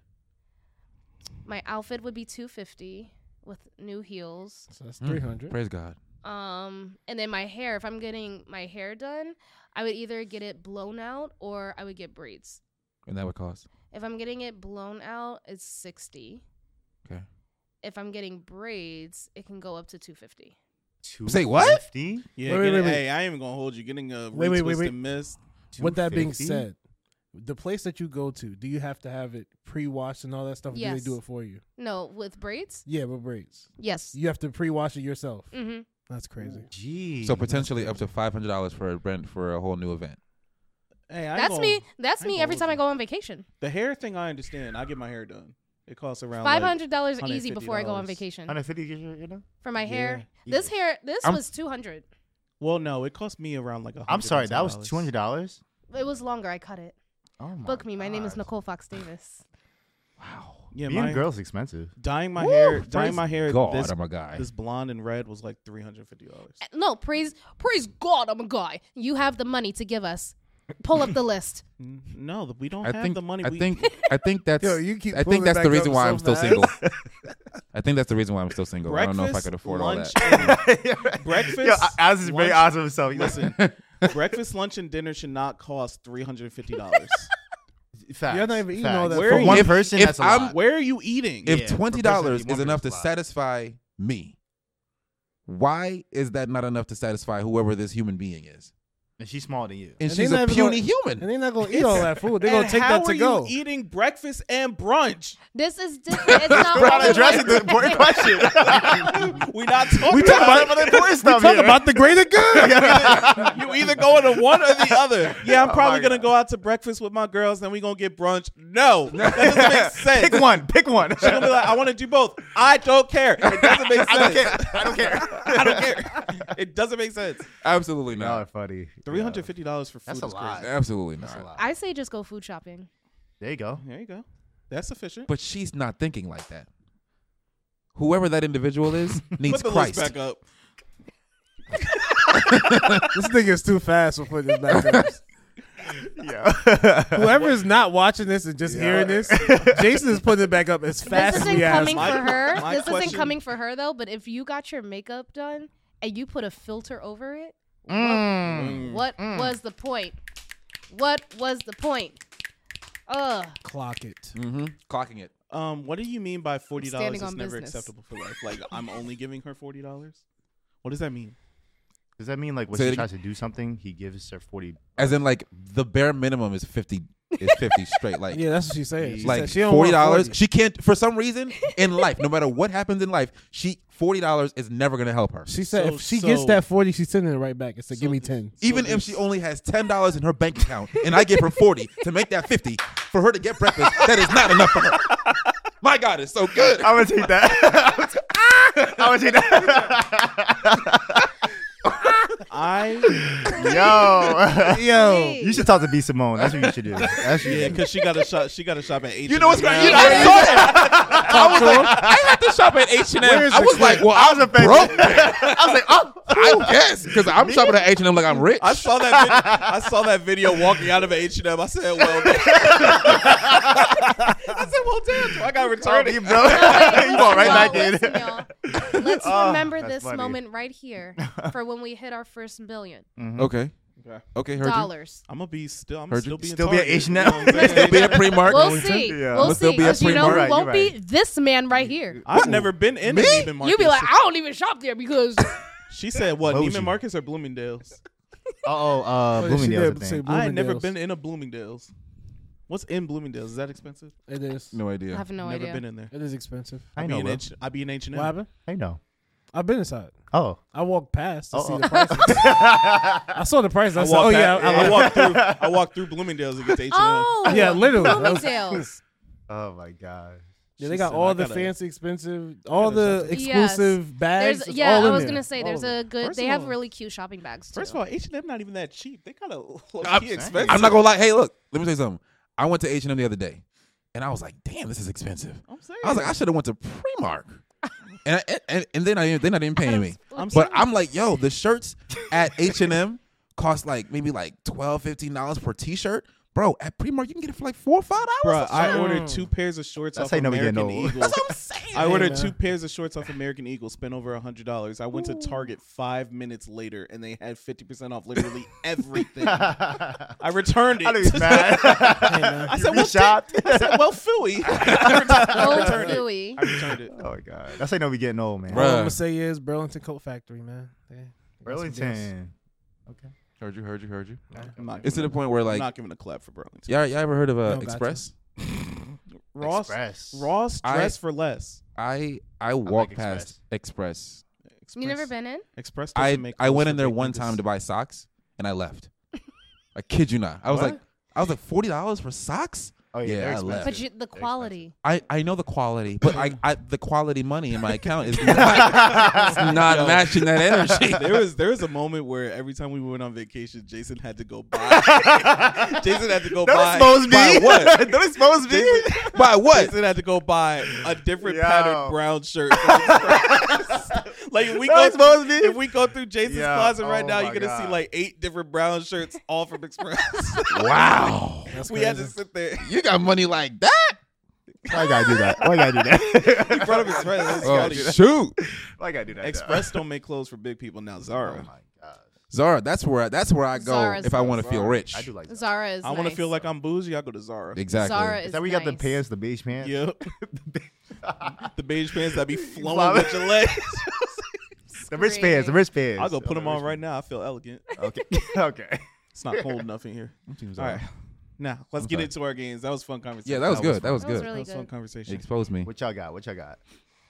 My outfit would be two fifty with new heels. So that's Mm, three hundred. Praise God. Um, and then my hair. If I'm getting my hair done, I would either get it blown out or I would get braids. And that would cost. If I'm getting it blown out, it's sixty. Okay. If I'm getting braids, it can go up to two fifty. Say what? fifty? Yeah. Wait, wait, getting- wait, wait. Hey, I ain't even gonna hold you. Getting a Wait, wait, wait, retwist wait. and mist. With that being two fifty? said, the place that you go to, do you have to have it pre-washed and all that stuff? Or Yes. do they do it for you? No, with braids? Yeah, with braids. Yes. You have to pre-wash it yourself. Mm-hmm. That's crazy. Gee. So potentially up to five hundred dollars for a rent for a whole new event. Hey, I ain't That's gonna- me. That's I ain't me gonna every hold time I you. go on vacation. The hair thing, I understand. I get my hair done. It costs around Five like- hundred dollars one hundred easy fifty before I go on dollars. vacation. one hundred fifty get your, you know? For my hair. Yeah. This hair this I'm- was two hundred. Well, no, it cost me around like a. I'm sorry, that was two hundred dollars? It was longer. I cut it. Oh my Book me. My name is gosh. Nicole Fox Davis. Wow. Yeah, Being my a girl's expensive. dyeing my Woo, hair, praise dyeing my hair. God, this, I'm a guy. this blonde and red was like three hundred fifty dollars. No, praise praise God, I'm a guy. You have the money to give us. Pull up the list. No, th- we don't I have think the money. I we, think I think that's Yo, you keep I pulling think it that's back the up reason why so I'm still fast. single. I think that's the reason why I'm still single. I don't know if I Breakfast, could afford all lunch, that. and- breakfast. Yo, Alex is very lunch- honest with himself. Listen, breakfast, lunch, and dinner should not cost three hundred and fifty dollars. Facts. You're not even eating Facts. all that Where For are you- one if- person, if that's a I'm- lot. Where are you eating? If Yeah, for twenty dollars person, is one enough to person's a lot. satisfy me, why is that not enough to satisfy whoever this human being is? And she's smaller than you. And, And she's they're a not even puny gonna- human. And they're not going to eat all that food. They're going And to take how that to are go. you eating breakfast and brunch? This is different. It's not We're not always addressing the important question. we not talking We talk about about the important stuff Talk here. about the greater good. you either going to one or the other. Yeah, I'm Oh probably my gonna God. go out to breakfast with my girls, then we gonna get brunch. No, that doesn't make sense. Pick one. Pick one. She's gonna be like, I want to do both. I don't care. It doesn't make sense. I don't care. I don't care. I don't care. It doesn't make sense. Absolutely Y'all are not. funny. Three hundred fifty dollars for food That's a is lot. crazy. Absolutely That's a not. lot. I say just go food shopping. There you go. There you go. That's sufficient. But she's not thinking like that. Whoever that individual is needs Put the Christ. list back up. This nigga is too fast for putting this back up. Yeah. Whoever is not watching this and just hearing this, Jason is putting it back up as fast This as isn't we ask. coming My- for her. my This question- isn't coming for her though. But if you got your makeup done and you put a filter over it, Mm. what was the point? What was the point? Ugh. Clock it. Mm-hmm. Clocking it. Um, what do you mean by forty dollars standing is on never business. acceptable for life? Like I'm only giving her forty dollars? What does that mean? Does that mean like when Say she it tries to do something, he gives her forty? As in, like the bare minimum is fifty. Is fifty straight. Like Yeah, that's what she's saying. She like said she don't forty want dollars. forty. She can't for some reason in life. No matter what happens in life, she forty dollars is never gonna help her. She said So- if she so- gets that forty, she's sending it right back and said, "Give me ten." Even if she only has ten dollars in her bank account and I give her forty to make that fifty for her to get breakfast, that is not enough for her. My God, it's so good. I would take that. I would take that. I Yo, Yo, you should talk to B Simone. That's what you should do. That's what you yeah, should do. because she got to shop. She got to shop at H. You know what's crazy? You know, I saw that. I was like, I had to shop at H and Where M. is I the was like, clip? well, I I'm was offended. broke. I was like, oh, I guess because I'm shopping at H and M like I'm rich. I saw that. Video, I saw that video walking out of H and M. I said, "Well, damn." I said, "Well, damn, so I got returned you it." bro. You going right back in. Listen, y'all. Let's Oh, remember that's this funny. moment right here for when we hit our first million Okay. Okay. Okay, heard you. dollars. I'm gonna be still. I'm Heard still you. being Still be at H and M. Still be at Primark. We'll see. Yeah. We'll We'll still see. be at 'Cause you know Primark. who Right, won't you're be? right. This man right here. I've never been in Me, a Neiman Marcus. you be like, I don't even shop there because She said, "What? What was Neiman you? Marcus or Bloomingdale's?" Oh, uh, Oh, she Bloomingdale's. did I say think. I had never Bloomingdale's. been in a Bloomingdale's. What's in Bloomingdale's? Is that expensive? It is. No I idea. have no never idea. been in there. It is expensive. I I know, be in bro. H. I be in H and What M. happened? I know. I've been inside. Oh. I walked past to see Uh-oh. the prices. I saw the prices. I, I said, "Oh walked yeah, past- I, I like walked through. I walked through Bloomingdale's to get to H and M. Oh, Yeah, literally. Bloomingdale's. Oh my god. Yeah, they She got said, all I the gotta- fancy, expensive, all gotta the shop there. exclusive bags. There's, it's yeah, all I in was there. gonna say All there's of it. a good. First They of have all- really cute shopping bags too. First of all, H and M not even that cheap. They kind of low I'm, key expensive. I'm not gonna lie. Hey, look, let me tell you something. I went to H and M the other day, and I was like, "Damn, this is expensive." I'm saying. I was like, I should have went to Primark, and, I, and and then I they're not even paying me. I'm But saying. I'm like, yo, the shirts at H and M cost like maybe like twelve, fifteen dollars per T-shirt. Bro, at Primark you can get it for like four or five dollars. Bro, I ordered two pairs of shorts That's off how you know we getting American old. Eagle. That's what I'm saying. I ordered man. two pairs of shorts off American Eagle, spent over a hundred dollars. I went to Target five minutes later, and they had fifty percent off literally everything. I returned it. I know he's mad. I said, You "Well, shopped? I said, well, Philly." I returned, I Oh, returned it. Philly. I returned it. Oh my god, that's how you know we getting old, man. All I'm Bruh. gonna say is Burlington Coat Factory, man. They- they got some deals. Burlington. Okay. Heard you, heard you, heard you. I'm not It's to giving the a- point where I'm like, not giving a clap for Burlington. y'all, y'all ever heard of No, uh, gotcha. Express? Ross, Express. Ross, I- dress for less. I I walked Express. past Express. Express, You never been in? Express doesn't I make I clothes went for in there big one niggas. time to buy socks, and I left. I kid you not. I was What? like, I was like forty dollars for socks. Oh yeah, Yeah, they're I expensive. left. But you, the quality. I, I know the quality, but I, I the quality money in my account is not, it's not Yo. matching that energy. there was there was a moment where every time we went on vacation, Jason had to go buy. Jason had to go Don't buy. expose me. Buy what? Don't expose me. By what? Jason had to go buy a different Yo. patterned brown shirt. from Express. Like if we Don't go expose me. if we go through Jason's Yo, closet right oh now, my you're gonna God. see like eight different brown shirts, all from Express. Wow, That's we had to crazy. sit there. you got money like that? Why I gotta do that? Why I gotta do that? He brought up Express. It's Oh, funny. shoot, Why I gotta do that? Express don't make clothes for big people now. Oh Zara. my god. Zara. That's where I, that's where I go Zara's if I nice. want to feel rich. I do like that. Zara is. I want to nice. feel like I'm bougie. I go to Zara. Exactly. Zara Is is. that we got the nice. pants, the beige pants? Yep. the beige pants that be flowing Flowing. with your legs. The wristbands, the wristbands. I'll go put Oh, them the on right now. I feel elegant. wristbands. Okay. okay. It's not cold enough in here. I'm team All Zara. right. Now, let's I'm get sorry. into our games. That was a fun conversation. Yeah, that was That good. That was That was good. really That was a fun good. conversation. Exposed me. What y'all got? What y'all got?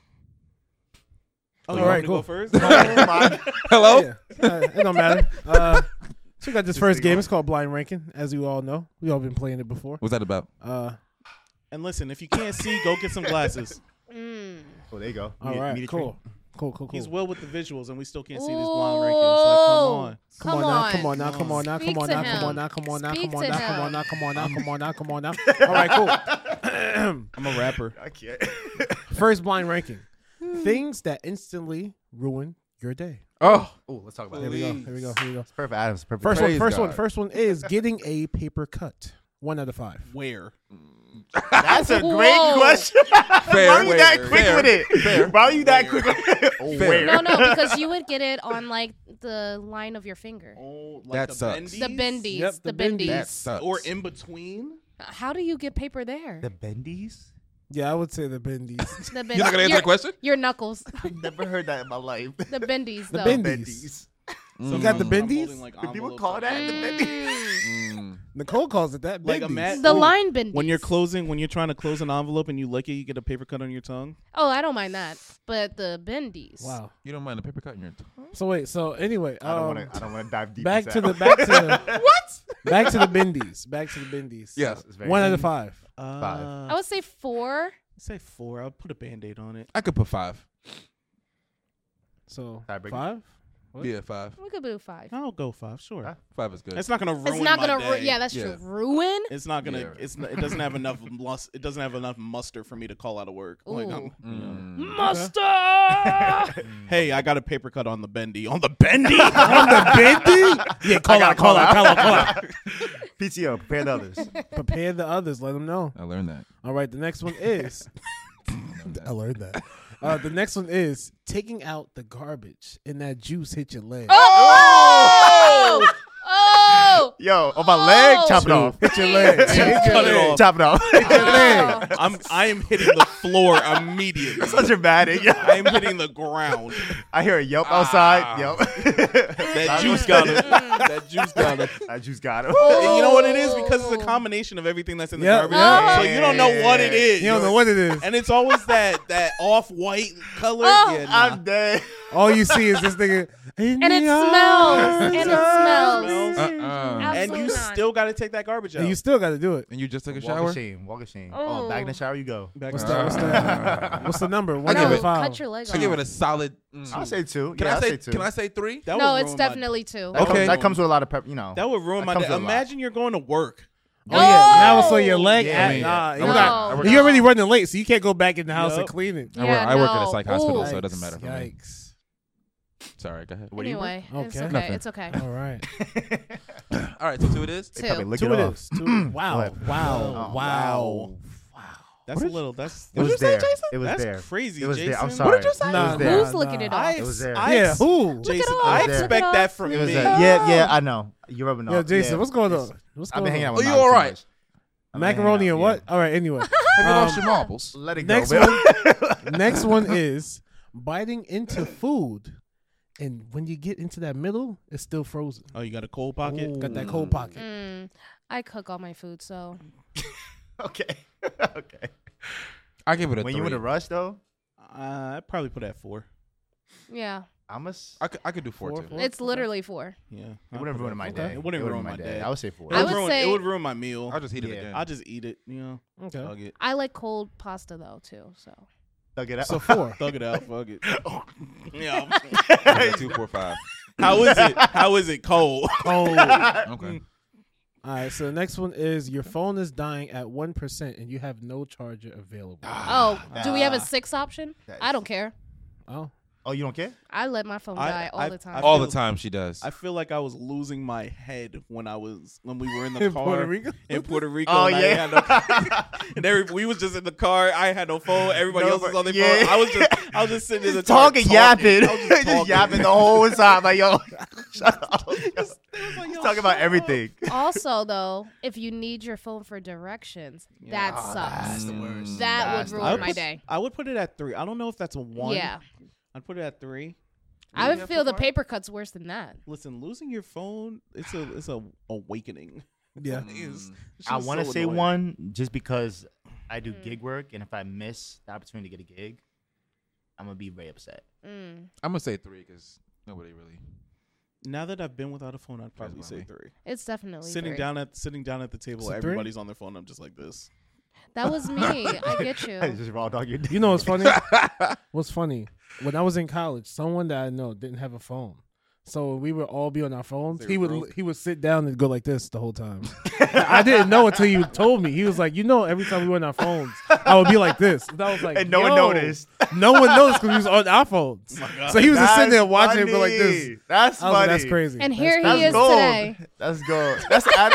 Oh, All you want right, me to cool. go first? Oh my. Hello. Yeah, uh, it don't matter. Uh, so we got this Just first think game. on- It's called Blind Ranking, as you all know. We all been playing it before. What's that about? Uh, And listen, if you can't see, go get some glasses. Mm. Oh, there you go. all Media- right, media cool. cool, cool, cool. He's well with the visuals, and we still can't see these blind rankings. Like, come on. Come, Come on, now, on. come on now, come on now, Speak come on to now, come him. on now, come on now, Speak come on to now, come on him. now, come on now, come on now, come on now. All right, cool. I'm a rapper. I can't. First blind ranking. Things that instantly ruin your day. Oh, Oh, let's talk about Here it. we go. Here we go. Here we go. Perfect Adams. Perfect. First one. Praise First one. God. First one is getting a paper cut. One out of five. Where? That's a great Whoa. question. fair. Why are you that fair, quick fair, with it? Fair. Why are you that Where? quick with it? Oh, Fair. where? No, no, because you would get it on like the line of your finger. Oh, like That the sucks. bendies? The bendies. Yep, the the bendies. That bendies. sucks. Or in between? How do you get paper there? The bendies? Yeah, I would say the bendies. The bendies. You're not gonna answer your, that question? Your knuckles. I've never heard that in my life. The bendies, The though. bendies. You got the I'm bendies? holding, like, Do people envelopes call up. that the bendies? Mm. Mm. Nicole calls it that. Like bendies. a mat- The Ooh. line bendies. When you're closing, when you're trying to close an envelope and you lick it, you get a paper cut on your tongue. Oh, I don't mind that. But the bendies. Wow. You don't mind the paper cut in your tongue? So wait. So anyway, I don't um, want to. I don't want to dive deep. back into to the that. back to what? Back to the bendies. Back to the bendies. Yes. It's very One out good. of five. Uh, I would say four. say four. I'll put a band-aid on it. I could put five. So Tiebreaker. five. What? Yeah, five. We could do five. I'll go five. Sure. Huh? Five is good. It's not gonna ruin It's not my gonna. Ru- day. yeah, that's Yeah. true. Ruin. It's not gonna. Yeah. It's not, it doesn't have enough. Lust, it doesn't have enough muster for me to call out of work. Like, I'm, Mm. Muster. hey, I got a paper cut on the bendy. On the bendy. On the bendy? Yeah, call I out, gotta call call out, call out, call out. P T O. Prepare the others. Prepare the others. Let them know. I learned that. All right. The next one is. I learned that. Uh, the next one is taking out the garbage and that juice hit your leg. Oh! Oh! Yo, on my leg, Oh. chop it off. Hit your leg. Hit your Cut it leg. off. Chop it off. Hit your leg. I'm. I am hitting the floor immediately. so dramatic. I am hitting the ground. I hear a yelp outside. Ah. Yelp. That juice got it. That juice got it. That juice got him. And you know what it is? Because it's a combination of everything that's in the Yep, garbage. yep. So you don't know what it is. You don't know what it is. And it's always that that off white color. Oh. yeah, nah. I'm dead. All you see is this nigga. And it smells. And it smells. Uh-uh. Uh-uh. and Absolutely you not. still got to take that garbage out. And you still got to do it. And you just took a Walk shower? of shame. Walk of shame. Oh. Oh, back in the shower you go. Back What's to- that? What's that? What's the number? One give out it- of five. Cut your leg I give off. it a solid. mm. I'll say two. Can yeah, I I'll say? say two. Can I say three? That No, would it's ruin my- definitely two. That, Okay. comes, that comes with a lot of prep. You know. That would ruin That my comes day. with a lot. Imagine you're going to work. Oh, yeah. Now it's on Oh. your leg. Yeah, at, yeah. nah, you No. got- No. You're already running late, so you can't go back in the house Yup. and clean it. I work, Yeah, I work at a no. psych hospital, Ooh. so it doesn't matter for me. Yikes. Sorry, go ahead. What do you Anyway, it's Okay. okay. Nothing. It's okay. All right. All right, so two it is. They probably Two. lick Two it it off. is. Two. Wow. ahead. Wow. Oh, Wow. That's a little. That's It was you say, there. Jason? It was that's there. crazy. It was Jason. there. I'm sorry. did you say? It Nah, was there. Who's licking it I, off? It was there. I, Yeah, who? Jason, it I off. expect Look it that off. from It was me. there. Yeah, yeah, I know. You're rubbing off. Yo, Jason, Yeah. what's going It's- on? What's I've going been hanging out on? with Oh, you Molly all too right? much. I've been hanging Macaroni out, and what? yeah. All right, anyway. Have you Um, lost your marbles? Let it go. Next man. one. Next one is biting into food. And when you get into that middle, it's still frozen. Oh, you got a cold pocket? Got that cold pocket. Mm, I cook all my food, so Okay. Okay. I give it a When three. you in a rush though, Uh, I'd probably put it at four. yeah, I'm a. s- I could, I could do four, Four, too. four? it's literally four. Yeah. It wouldn't ruin my day. It wouldn't ruin my day. I would say four. It I would, would ruin, say- it would ruin my meal. I'll just eat it Yeah. again. I'll just eat it. You know, Okay. thug it, I like cold pasta though too. So Thug it out. So four. thug it out. Fuck it. Yeah. Yeah, two, four, five. How is it? How is it cold? Cold. Okay. All right, so the next one is your phone is dying at one percent and you have no charger available. oh, do we have a Ah. six option? That I is- don't care. Oh. Oh, you don't care? I let my phone I- die all I- the time. I All the feel- time she does. I feel like I was losing my head when I was when we were in the In car Puerto Rico? in Puerto Rico. Oh, and I yeah. had no, and every, we was just in the car. I had no phone. Everybody No, else was on their yeah. phone. I was just I was just sitting in the car Talking, yapping, I was just, just, yapping the talking. whole time. Like yo, shut up. Yo. It was like, He's yo, talking about shut everything. Also, though, if you need your phone for directions, that Oh, sucks. that's the worst. That That's would the I ruin would my put- day. I would put it at three. I don't know if that's a one. Yeah, I'd put it at three. I You would have feel the so far? paper cuts worse than that. Listen, losing your phone, it's a it's a awakening. Yeah. It's- it's I just want to so say annoying. one just because I do Mm. gig work, and if I miss the opportunity to get a gig, I'm gonna be very upset. Mm. I'm going to say three because nobody really. Now that I've been without a phone, I'd probably Cares say about three. It's definitely Sitting three. down at sitting down at the table, Is it three? everybody's on their phone. I'm just like this. That was me. I get you. just raw dog your You know what's funny? What's funny? When I was in college, someone that I know didn't have a phone. So we would all be on our phones. They He were would broke. he would sit down and go like this the whole time. I didn't know until you told me. He was like, you know, every time we were on our phones, I would be like this. And I was like, And no one yo. noticed. No one noticed because he was on our phones. So he was just sitting there That's watching and go like this. funny. That's I was like, funny. that's crazy. And That's here That's he is gold. today. That's gold. That's Ad-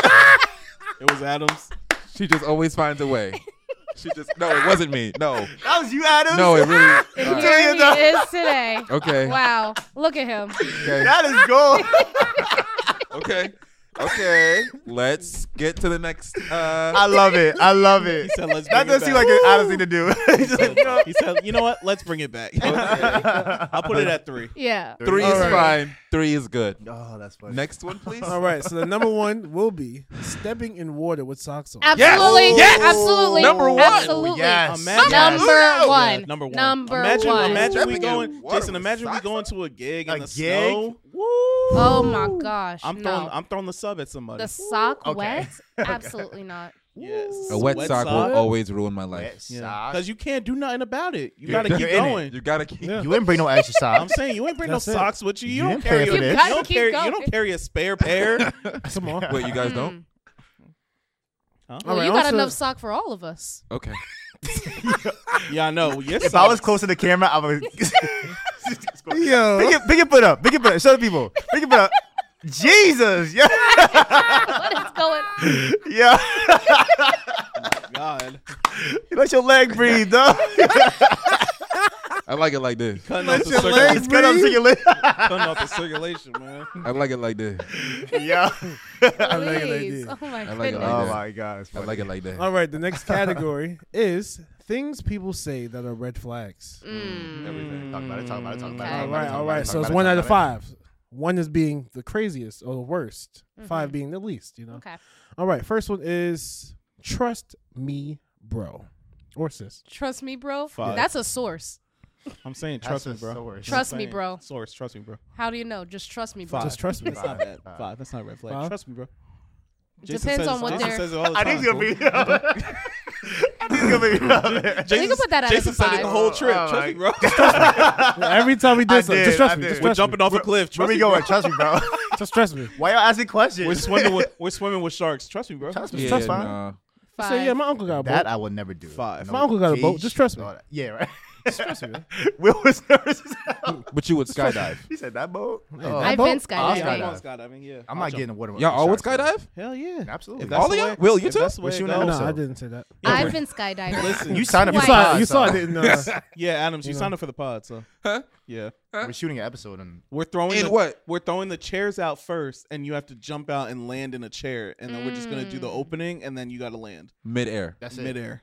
It was Adams. She just always finds a way. She just. No, it wasn't me. No. that was you, Adam. No, it really. And all right. here you he know. is today. Okay. Wow. Look at him. Okay. That is gold. Okay. Okay. Let's get to the next. Uh, I love it. I love it. He said, "Let's that bring it does seem back." like an Adam thing to do. He's just like, you know, He said, "You know what? Let's bring it back." I'll put it at three. Yeah. three All is right. fine. Three is good. oh, that's funny. Next one, please. All right. So the number one will be stepping in water with socks on. Absolutely. Yes! Absolutely. Number one. Absolutely. Yes. Imagine- Number Yes. one. Yeah, number one. Number imagine, one. Imagine we Stepping going, in water Jason. with Imagine we socks going to a gig in A the gig? snow. Woo! Oh my gosh. I'm no. throwing. I'm throwing the sub at somebody. the sock Okay. wet? Absolutely not. yes. A wet, sock, will always ruin my Wet life. sock. Because you can't do nothing about it. You You're- gotta keep you're in it. going. You gotta keep. Yeah. You didn't bring no extra socks. I'm saying you ain't bring no That's it. socks with you. You, You don't didn't carry. pay A, for you, this. gotta don't keep carry. You going. don't carry a spare pair. Come on. Wait, you guys don't? Mm. Huh? Well, right, you got on to- enough sock for all of us. Okay. Yeah, I know. Yes. If I was close to the camera, I would. Yo. Pick it, pick it, put up. Pick it, put up. Show the people. Pick it, put up. Jesus, yeah, What is going on? yeah. God, You let your leg breathe, dog. I like it like this. cutting Let off the your circulation. legs It's cut up to your leg. Cutting off the circulation, man. I like it like this. Yeah. I like it like Please. this. Oh my I goodness. like it like Oh that. my God. it's I funny. like it like that. All right. The next category is things people say that are red flags. Mm. Everything. Talk about it. Talk about it. Talk about it. Okay. talk All about it, right. talk All about it, right. talk So about it's it, one talk out of about it. five. One is being the craziest or the worst. Five being the least. You know. Okay. All right. First one is trust me, bro, or sis. Trust me, bro. Five. That's a source. I'm saying, That's trust me, a bro. source. Trust I'm me, saying, bro. Source, trust me, bro. How do you know? Just trust me, bro. Five. Just trust me. That's not bad. Five. That's not a red flag. Five? Trust me, bro. Jason Depends says, on what Jason they're. says it all the I time. think it's gonna be. I think it's gonna be. Jason, can put that out Jason as a said it five. the whole trip. Oh, Trust me, my bro. Every time we did I something, did, just trust I me. did. Just We're trust jumping me. off a cliff. Where Trust we me, going? bro. Trust me, bro. Just trust me. Why y'all asking questions? We're swimming with we're swimming with sharks. Trust me, bro. Trust me. Yeah, Trust fine. nah. So yeah, my uncle got a boat. That I would never do. Five. My uncle got a boat. Just trust me. all that. Yeah, right. Just trust me. man. Will was nervous as hell. But you would skydive. He said that boat. Hey, Oh. that I've boat? been I'll skydiving. Yeah, I'm skydive. on skydiving. Yeah, I'm I'll not jump. getting a water. Y'all all would sharks, skydive? Hell yeah. Absolutely. If that's All the of way- y'all? Will, you if too? that's the We're way it shooting an goes. No, I episode. didn't say that. Yeah, I've we're- been skydiving. Listen, You signed up You for Twice. saw, the you pod, saw I so didn't. Uh, yeah, Adams, you You know. signed up for the pod, so Huh? yeah. We're shooting an episode and We're throwing In the, what? We're throwing the chairs out first, and you have to jump out and land in a chair, and then we're just gonna do the Mm. opening, and then you got to land Midair. that's it. midair.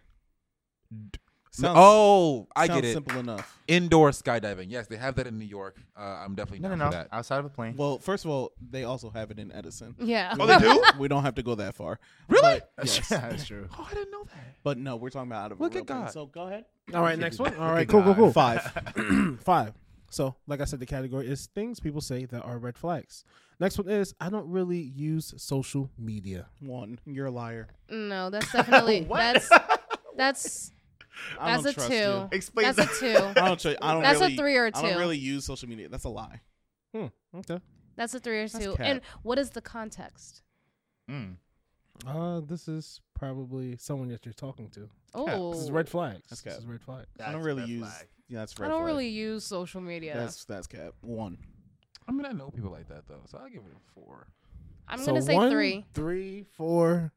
Sounds, Oh, I sounds get it. simple enough. Indoor skydiving. Yes, they have that in New York. Uh, I'm definitely No, no, down no. for that. Outside of a plane. Well, first of all, they also have it in Edison. Yeah. Oh, they do? We don't have to go that far. Really? But, yes. That's true. Oh, I didn't know that. But no, we're talking about out of Look a real at plane. God. So go ahead. all right, next one. All Look right, at cool, cool, God. cool. Five. Five. So, like I said, the category is things people say that are red flags. Next one is I don't really use social media. One. You're a liar. No, that's definitely that's that's I that's don't a trust two. you. Explain That's that. a two. I don't. Tr- I don't That's really, a three or a I don't two. really use social media. That's a lie. Hmm. Okay. That's a three or That's two. cap. And what is the context? Mm. Uh, this is probably someone that you're talking to. Oh, This is red flags. That's This cap. is red flag. I don't That's really red use. flag. Yeah, that's I red don't flag. really use social media. That's that's cap. One. I mean, I know people like that, though, so I'll give it a four. I'm So gonna say one, three. Three, four.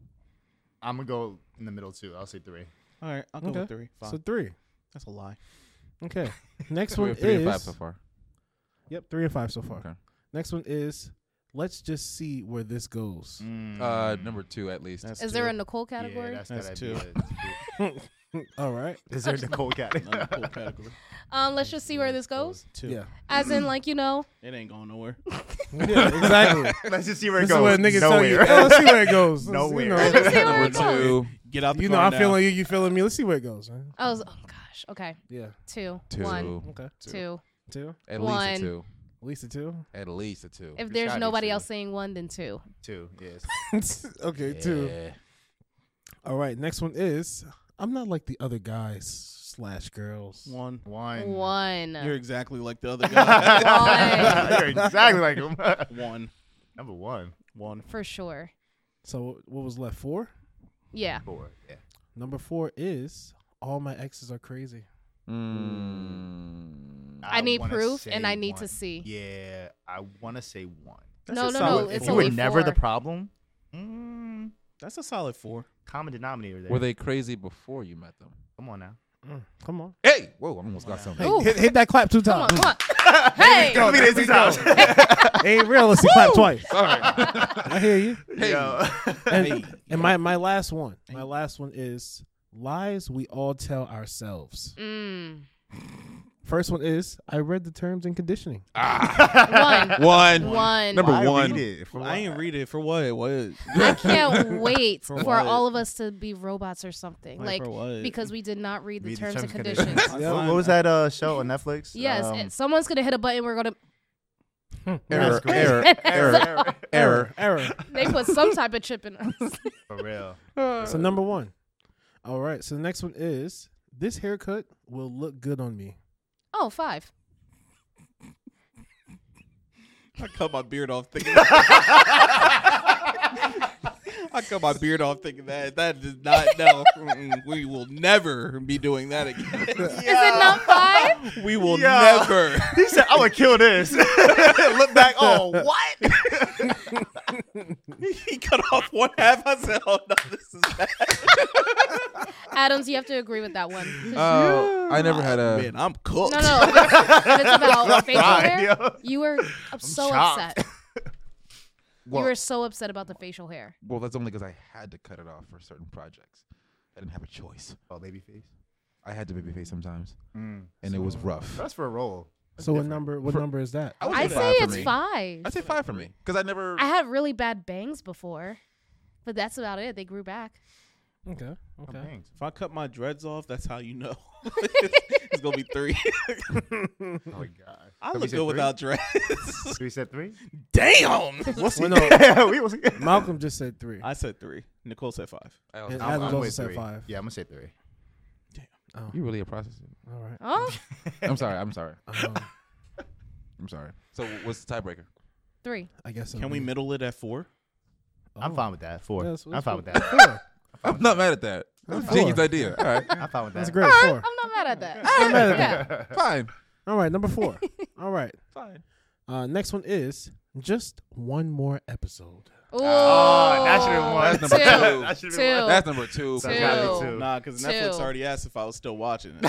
I'm gonna go in the middle too. I'll say three. All right, I'll go Okay. with three. Fine. So three. That's a lie. Okay. Next So we one have three is and five so far. Yep, three and five so far. Okay. Next one is let's just see where this goes. Mm. Uh, number two at least. That's Is two. there a Nicole category? Yeah, that's, That's gotta two. be it. All right. Is there a Nicole category? Another cool category. um, let's just see where this goes. Two. Yeah. As in, like you know, It ain't going nowhere. Yeah, exactly. Let's just see where This it is goes. where niggas tell you, Nowhere. oh, let's see where it goes. Let's- Nowhere. You know, let's just see where it Number goes. two. Get out the you know car I'm now. feeling you, you feeling me. Let's see where it goes. Man. I was, oh gosh, okay, Yeah. two, Two. one, Okay. two. Two. At One. least a two. At least a two. At least a two. If It's there's gotta be nobody two. else saying one, then two. Two. Yes. Okay, two. Yeah. All right. Next one is I'm not like the other guys slash girls. One. One. One. You're exactly like the other guy. You're exactly like him. One. Number one. One. For sure. So what was left? Four. Yeah. Four. Yeah. Number four is all my exes are crazy. Mm. I need wanna proof say and I need one. to see. Yeah, I want to say one. That's No, a no, solid no, If it's you four. only were never the four. problem, mm, That's a solid four. common denominator there. Were they crazy before you met them? Come on now. Mm, come on. Hey! Whoa, I almost got something. Hey, Ooh. hit, hit that clap two Come on, times. come on. Hey. Give me this two times. Ain't real. Let's see clap twice. Sorry. I hear you. Hey. Yo. And, Hey. and my, my last one. My last one is lies we all tell ourselves. Mm. First one is I read the terms and conditioning. One. One. One. Number Why one. read it? For I what? ain't read it for what? What? I can't wait For for, what? all of us to be robots or something. Like, Like for what? because we did not read the Read the terms, terms and and conditions. conditions. Yeah. What, what was that uh, show on Netflix? Yes, Um, and someone's gonna hit a button. We're gonna. Error, great. error, error, error. Error. They put some type of chip in us. for real. So number one. All right. So the next one is this haircut will look good on me. Oh, five. I cut my beard off thinking. I cut my beard off thinking that. That does not. No, Mm-mm. We will never be doing that again. Is it not five? We will Yo. never. He said, "I'm gonna kill this." Look back. Oh, what? He cut off one half. I said, "Oh no, this is bad." Adams, you have to agree with that one. 'Cause Oh, I never had a. Man, I'm cooked. No, no. If it's, if it's about facial Fine, hair, yo. you were so chopped. upset. Well, you were so upset about the facial hair. well, that's only because I had to cut it off for certain projects. I didn't have a choice. Oh, baby face. I had to baby face sometimes, Mm. and it was rough. That's for a role. So what number? What For- number is that? I would I'd say say five for it's me. five. I'd say five for me because I never. I had really bad bangs before, but that's about it. They grew back. Okay. Okay. Thanks. If I cut my dreads off, that's how you know. It's gonna be three. Oh my god. I So we look said good three? without dreads. So we said three. Damn. What's he? no, we was, Malcolm just said three. I said three. Nicole said five. I also- And I'm, Adams I'm also with said three. five. Yeah, I'm gonna say three. Oh, You really a processor. all right. Oh, I'm sorry. I'm sorry. Um, I'm sorry. So what's the tiebreaker? three. I guess. Can we middle it at four? I'm fine with that. Four. Yes, I'm let's fine go. with that. Four. I'm not mad at that. That's Four. Jingy's idea. All right. I'm fine with that. That's great. I'm Four. not mad at that. Not mad at Yeah. that. Fine. All right, number four. All right. Fine. Uh, next one is just one more episode. Ooh. Oh, that should have won. That's number Two. two. That should've Two. been one. That's number two. So Two. I gotta be two. Nah, because Netflix Two. already asked if I was still watching it.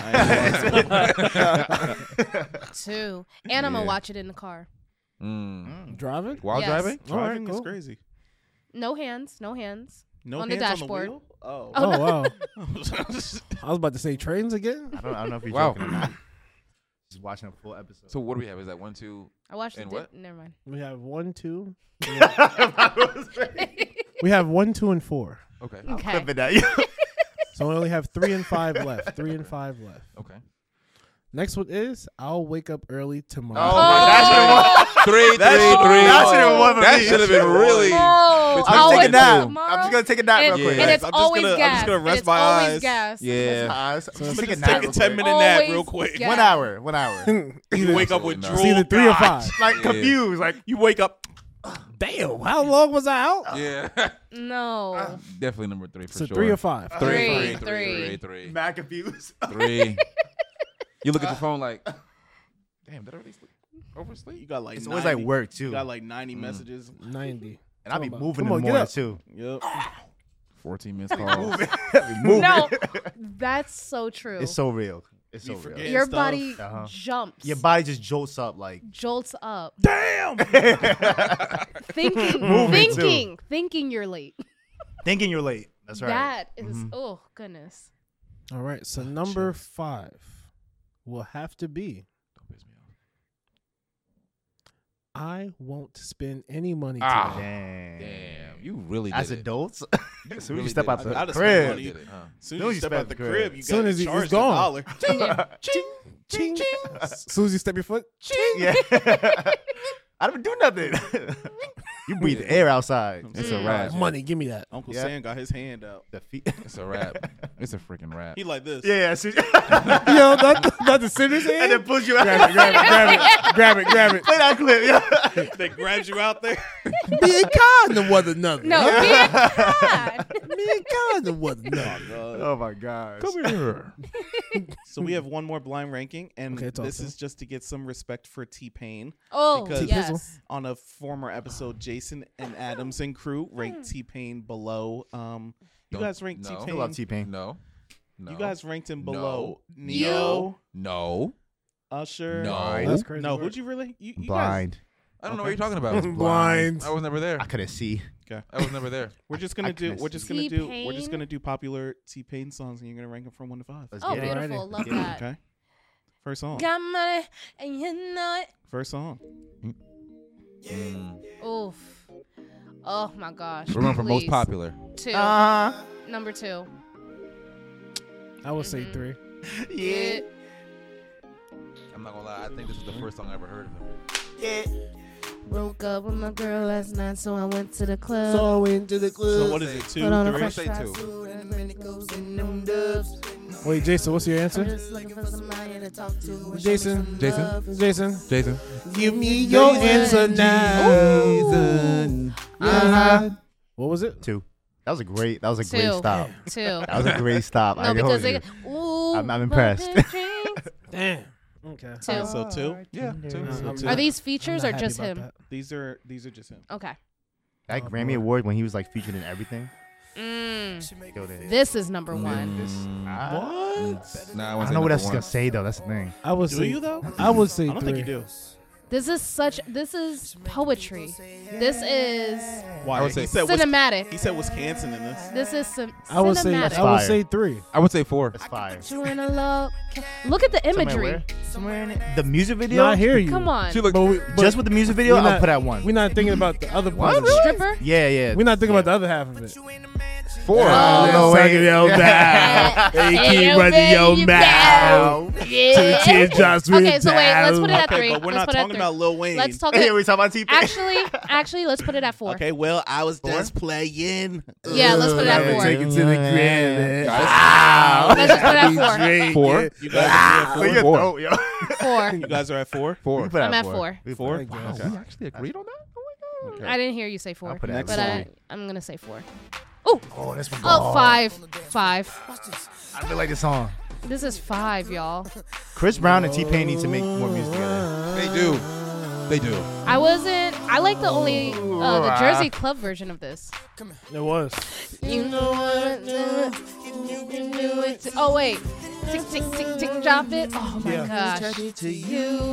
I ain't Two. And I'm Yeah. gonna watch it in the car. Mm. Driving? While Yes. driving? All right, Driving is cool. crazy. No hands. No hands. No On the hands dashboard. on the wheel? Oh. Oh, wow. I was about to say trains again. I don't, I don't know if you're Wow. joking or not. Just watching a full episode. So what do we have? Is that one, two? I watched And it. what? Never mind. We have one, two. We have one, two, and four. Okay. Okay. Clipping that. Yeah. So we only have three and five left. Three and five left. Okay. Next one is I'll wake up early tomorrow. Oh, that should have won. Three, That three, should- three. that should've won for That me. should have been really. Oh, Between I'll two wake and up two. tomorrow. I'm just gonna take a nap and, real quick. and it's I'm just always gonna- I'm gas. just gonna rest and it's my always eyes. gas. Yeah. Uh, So so just let's take a Just nap take a real ten quick. minute nap Always real quick. gas. One hour. One hour. You wake up with No. drool. It's either three or God. five. Like Yeah. confused. Like You wake up. Damn, how long was I out? Yeah. No. Definitely number three for So sure. three or five? Three, Three, three, three. three, three, mad confused. three. You look at your phone like, damn, did I really sleep? Oversleep? You got like It's ninety, always like work too. You got like ninety messages. ninety. And I'll be Come on, moving come in on, the get morning up. too. Yep. fourteen missed calls. Moving. No. That's so true. It's so real. It's Be so real. forgetting Your stuff. body Uh-huh. jumps. Your body just jolts up like. jolts up. Damn. Thinking, Moving, too. thinking, thinking you're late. Thinking you're late. That's right. That is, Mhm. oh goodness. All right, so number five will have to be Don't piss me off. I won't spend any money Ah. today. Dang. Damn, you really did As it. adults, You as soon as really you step did out it. the I'd have spent crib, money. You did it, huh? As soon Soon as you step out the crib, you Soon got as he- he's charged a gone. dollar. Ching, ching, ching. As soon as you step your foot, yeah. I don't do nothing. You breathe air outside. It's a wrap. money, give me that. Uncle Yeah. Sam got his hand out. The feet. It's a wrap. It's a freaking wrap. He like this. Yeah, yeah. as soon- Yo, not, not the sinner's and hand. then pulls you out. Grab it, grab it, grab it, grab it, grab it. Play that clip. Yeah. They grabs you out there. Being kind to one another. No, being kind. Being kind to one another. Oh my gosh. Come here. So we have one more blind ranking, and Okay, talk this to is just to get some respect for T Pain. Oh, Because- yes. On a former episode, Jason and Adams and crew ranked T Pain below. Um, you Don't- guys ranked no. T I Pain. love T-Pain. No. No. You guys ranked him No. below You? Neo, No. Usher. No. That's crazy. No, work. who'd you really? You, you guys, Blind. I don't know Okay. what you're talking about. Blind. I was never there. I couldn't see. I was never there. we're just gonna I do. couldn't We're just see. gonna do. We're just T-Pain? gonna do popular T Pain songs, and you're gonna rank them from one to five. Let's Oh, get it. beautiful. Alrighty. Love Get it. that. Okay. First song. Got money and you know it. First song. Mm. Oof. Oh my gosh. We're going for most Please. popular. Two. Uh, Number two. I would say Mhm. three. yeah. I'm not gonna lie. I think this is the first song I ever heard of him. Yeah. Broke up with my girl last night, so I went to the club. So into the club. So what is it? Two, Put on a three. fresh Say fat two. suit and then it goes in them dubs. Wait, Jason, what's your I'm answer? just looking for somebody to talk to. and show me Jason. some Jason? love. Jason, Jason. give me your answer now. Uh-huh. What was it? Two. That was a great. That was a great Two. stop. Two. That was a great stop. I No, can because hold they. you. Ooh, I'm- I'm but impressed. the drinks- Damn. Okay. Two. Alright, so two. Yeah. Two. Uh, I'm Two. not- Are these I'm features not or happy just about him? that. These are these are just him. Okay. That Oh, Grammy boy. Award when he was like featured in everything. Mm. Killed it. This is number Mm. one. This- ah, What? Nah, I, I wouldn't don't say know what number else he's one. gonna say though. That's the thing. I would Do say. you though? I would say I don't three. think you do. This is such. This is poetry. This is Why? I would say- he said Wis- cinematic. he said Wisconsin in this. This is some I would say. cinematic. I would Fire. say three. I would say four. That's fire. You in a love. Look at the Somewhere imagery. where? Somewhere in it. The music video. No, I hear you. Come on. She looked. But we, but Just with the music video, we're I'll not- put at one. We're not thinking about the other part. What? of it. Stripper. Yeah, yeah. We're not thinking yeah. about the other half of it. Four. Oh. no Suck way. it, yo, Yeah. mouth. Hey, Hey, keep yo, running your baby, mouth. Yeah. teardrops Okay, rain so wait, let's put it down. at Okay, three. but we're let's not put it at talking three. about Lil Wayne. Let's talk. Hey, we talking about T-Pain. Actually, actually, let's put it at four. Okay, well, I was Four? just playing. Yeah, let's put it at Ugh, four. Take it to the grid. Guys, Let's just put it at four. Four. You guys are Look at at four. throat, yo. Four. You guys are at four. We Four. put it I'm at four. We put Four? it at Wow, Okay. we actually agreed on that. Oh my god. I didn't hear you say four, I'll put it Next but song. I, I'm gonna say four. Oh, Oh, this one. oh, five, five. I feel like this song. This is five, y'all. Chris Brown and T-Pain need to make more music together. They do. They do. I wasn't. I like the only uh, the Jersey Club version of this. It was. You know what? You can do it. to- Oh wait, tick tick tick tick, drop it. Oh my Yeah. gosh. To you.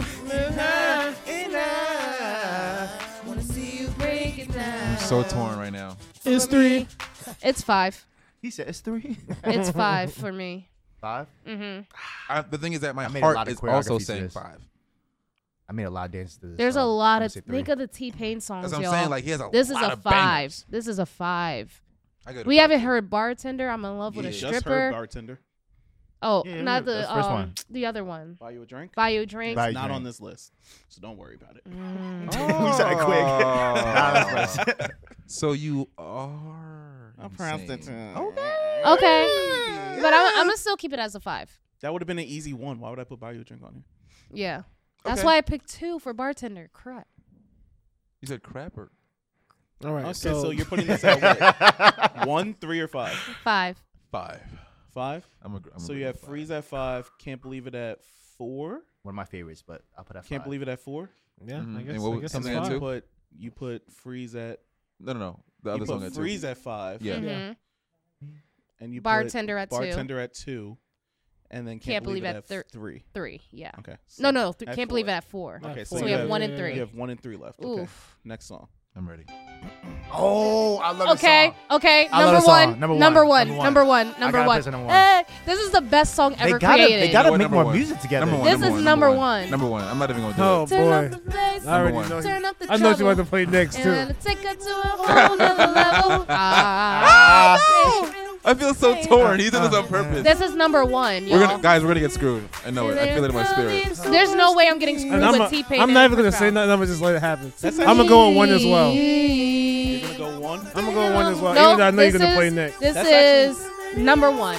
Wanna see you break it down. I'm so torn right now. It's three. It's five. He said it's three. It's five for me. Five? hmm I, the thing is that my I made a lot heart of is also choreography to saying this. five. I made a lot of dances to this. There's a song. lot I'm of. gonna say three. Think of the T-Pain songs, That's what I'm y'all. saying. Like he has a This is lot a of five. bangers. This is a five. I go to We five. haven't heard Bartender. I'm in love with You a just heard stripper. Bartender. Oh, Yeah, not yeah, the that's the first um, one. the other one. Buy you a drink? Buy you a drink. Buy- It's not drink. on this list, so don't worry about it. Mm. we said it quick. Nah, that's what I said. So you are. I pronounced it. insane. Okay, but I'm, I'm gonna still keep it as a five. That would have been an easy one. Why would I put Buy You a Drink on here? Yeah, that's Okay. why I picked two for Bartender. Crap. You said crap or All right. Okay, so, so, you're putting this at what? One, three, or five? Five. five? Five. I'm a, I'm So you have Freeze at five. Can't Believe It at four. One of my favorites, but I'll put that. Can't Believe It at four. yeah, Mhm. I And guess. what I was- guess something it's at You two? five. put you put Freeze at. No, no, no. The You other song put at Freeze two. at five. Yeah. Mhm. And you Bartender put at two. Bartender at two. And then Can't, Can't Believe, Believe It at at thir- three. Three. Yeah. Okay. No, so no. Th- at can't believe four. it at four. Okay, At so, four. So we you have one and You three. have one and three left. Okay. Oof. Next song. I'm ready. Oh, I love Okay, this song. okay. I love Number the song. one, Number one. number one, Number one. number one, I number gotta one. place it number one. Eh, this is the best song They ever gotta, created. they gotta What, make number more one? music together. Number one. This number is one, number number one. Number one. I'm not even gonna do Oh it. Turn up boy, the bass, I already one. know. turn up the I know what you trouble, want to play next and too. take her to a whole nother level. Ah. I feel so torn. He's doing this on purpose. This is number one, y'all. We're gonna, guys, we're gonna get screwed. I know it. I feel it in my spirit. There's no way I'm getting screwed And I'm, with a, T-Pain. I'm and not even gonna Chris say Brown. nothing. I'm gonna just let it happen. That's I'm gonna go on one as well. You're gonna go one. I'm gonna go on one as well. No, even though I know you're this gonna is- play next. This That's is number one.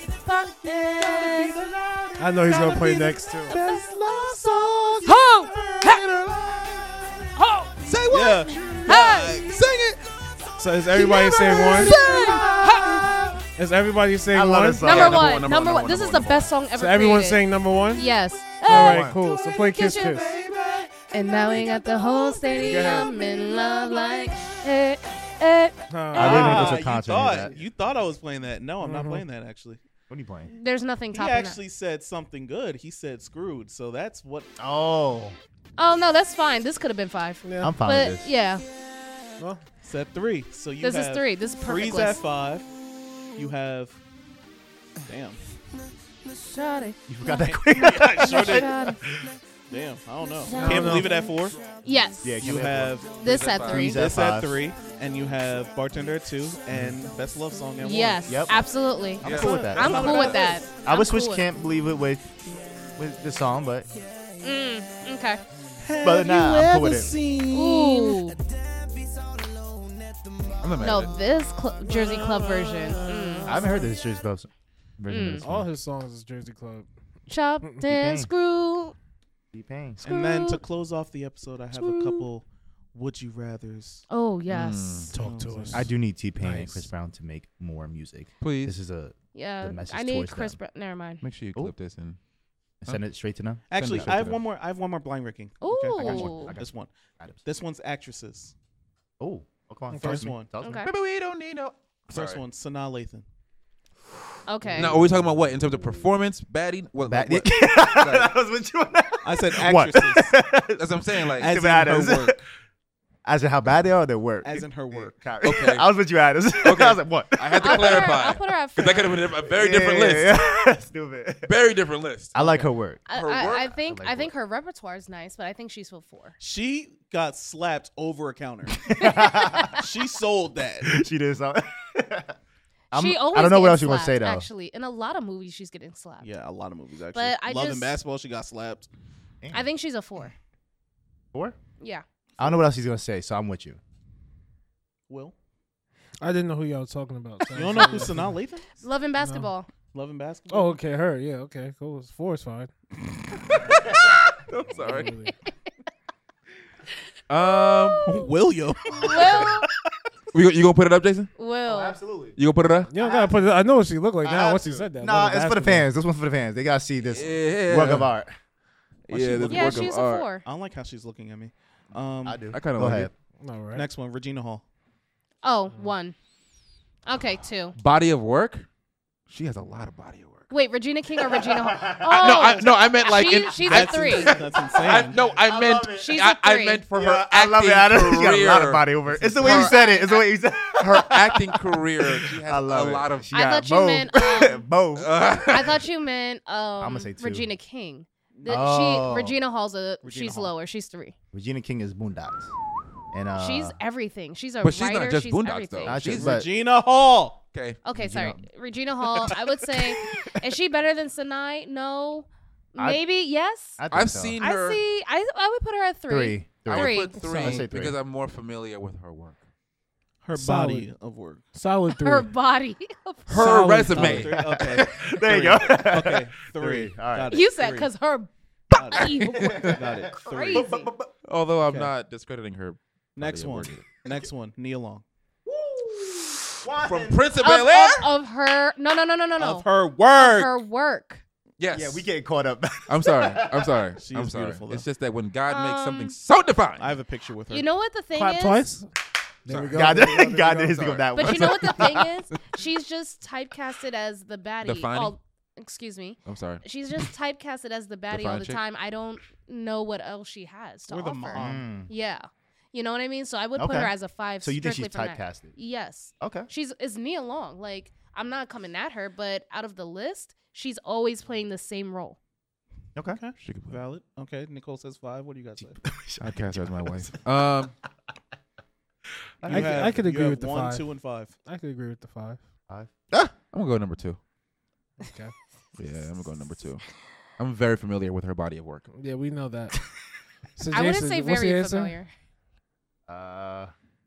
I know he's gonna play next too. Ho! Say what? Yeah. Hey! Sing it. So is everybody saying one? Is everybody saying I love one? this song. Number number one, one, number, number one. one, This number is the one, best song ever. So everyone's created. saying number one. Yes. All Hey! right, cool. So play Kiss Kiss. And now we got the whole Go stadium in love like eh, eh. Uh, I really wanna go to a you concert and thought hear that. you thought I was playing that. No, I'm not Mhm. playing that actually. What are you playing? There's nothing He topping actually said something good. He said screwed. So that's what. Oh, that. Oh no, that's fine. This could have been five. yeah. I'm fine But with this. yeah, Well, Said three. So you this is have three. This is perfect Freeze at list. five. You have. Damn. Shawty. You forgot that quick. I sure did. Shawty. Damn. I don't know. I Can't don't believe know. it at four. Yes. Yeah, You have This at three. Freeze at this at five. three, and you have Bartender at two, and Best Love Song at Yes. Yep. Absolutely. I'm Yeah. cool with that. I'm cool with that. I I'm would switch cool with- "Can't Believe It" with with the song, but Mm, okay. but nah, I'm cool with it. Ooh. I'm not mad No, at it. this cl- Jersey Club version. Mm. I haven't heard this Jersey Club version of this all one. his songs is Jersey Club. Chopped T-Pain. and screwed. T-Pain. And then to Screwed. close off the episode, I have a couple Would You Rathers. Oh yes. Talk to us. I do need T-Pain and Nice. Chris Brown to make more music. Please This is a Yeah. the message I need towards Chris. them. Brown. Never mind. make sure you Oh. clip this and send it straight to them. Actually, it I have to one them. more. I have one more blind ranking. Ooh. I got Ooh. one. I got this one. This one's actresses. Oh, oh come on. First Talk to me. one. Talk to me. Okay. maybe we don't need no. First Sorry. one, Sanaa Lathan. Okay. Now, are we talking about what in terms of performance, baddie? What? Bad- Like, what? that was what you I said What? actresses, That's what I'm saying. Like, as in bad her as- work. As in how bad they are, or their work. As in her work. Okay. I was with you at. Okay. I was like, what? I had to I'll put her- clarify I'll put her at because that four. could have been a very Yeah, different yeah, list. yeah. Stupid. Very different list. I like her work. I, her I, work? I think I I, like think her repertoire is nice, but I think she's still four. She got slapped over a counter. She sold that. She did something. I'm, she always I don't know what getting else you're gonna slapped, say though. Actually, in a lot of movies, she's getting slapped. Yeah, a lot of movies actually. But I Love and just- Basketball, she got slapped. I think she's a four. Four? Yeah. I don't know what else he's gonna say, so I'm with you. Will, I didn't know who y'all was talking about. So you don't know who Sanaa Lathan? is? Love and basketball. Love and Basketball. Oh, okay, her. Yeah, okay, cool. Four is fine. I'm sorry. Really. Um, William. Will. you, you gonna put it up, Jason? Will. Absolutely. You gonna put it up? You don't gotta put it. I know what she looked like now. Once she said that. Nah, Love and it's for the Basketball. fans. This one's for the fans. They gotta see this Yeah. work of art. Why she Yeah, this looking- Yeah, work she's of a art. four. I don't like how she's looking at me. Um, I do. I kind of Go like ahead. it. All right. Next one, Regina Hall. Oh, one. Okay, two. Body of work. She has a lot of body of work. Wait, Regina King or Regina Hall? Oh, I, no, I, no, I meant like She- in, she's a That's three. ins- That's insane. I, no, I meant love it. She's I, a I three. meant for Yeah, her I acting love it. I know career. she got a lot of body over. It's the way you Her- said it. It's the way you said. Her acting career. She has I love a it. lot of. She I got thought you both. meant, um, both. I thought you meant um, I'ma say two. Regina King. The- Oh. She Regina Hall's a Regina she's Hall. lower. She's three. Regina King is Boondocks, and uh, she's everything. She's a But she's writer. not just she's Boondocks, everything. though. Not She's just- but- Regina Hall. Okay. Okay, Regina- sorry. Regina Hall. I would say, is she better than Sanai? No. I- Maybe yes. I think I've so. seen I her. see. I I would put her at three. three. I Three. would Three. put I'd three, say three. because I'm more familiar with her work. Her Solid. body of work. Solid three. Her body. Her Solid resume. Three, okay. There you Three. go. Okay. Three. Three. All right. Got it. You said Three. because her Got body. it. Got it. Three. Crazy. Although I'm Okay. not discrediting her. Next body of one. work either. Next one. Nia Long. From Prince of Of, Bel Air. of, of her. No, no, no, no, no, no. Of her Of work. her work. Yes. Yeah, we getting caught up. I'm sorry. I'm sorry. She I'm is sorry. beautiful, though. It's just that when God makes something Um, so defined. I have a picture with her. You know what the thing Clap is? twice. There we go. God, there we go, there we God go. did his thing on that But one. you know what the thing is? She's just typecasted as the baddie. Defining? All, excuse me. I'm sorry. She's just typecasted as the baddie all Defiant the chick? time. I don't know what else she has to Or the offer. mom. Mm. Yeah. You know what I mean? So I would put Okay. her as a five. So you think she's strictly from that. typecasted? Yes. Okay. She's is Nia Long. Like, I'm not coming at her, but out of the list, she's always playing the same role. Okay. Okay. She could play. Valid. Okay. Nicole says five. What do you guys say? I'd cast her as my wife. Um, I You could- have- I could you agree have with the one, five. two, and five. I could agree with the five. ah, I'm gonna go number two. Okay. Yeah, I'm gonna go number two. I'm very familiar with her body of work. Yeah, we know that. So I wouldn't Jason, say what's the very answer? familiar. Uh,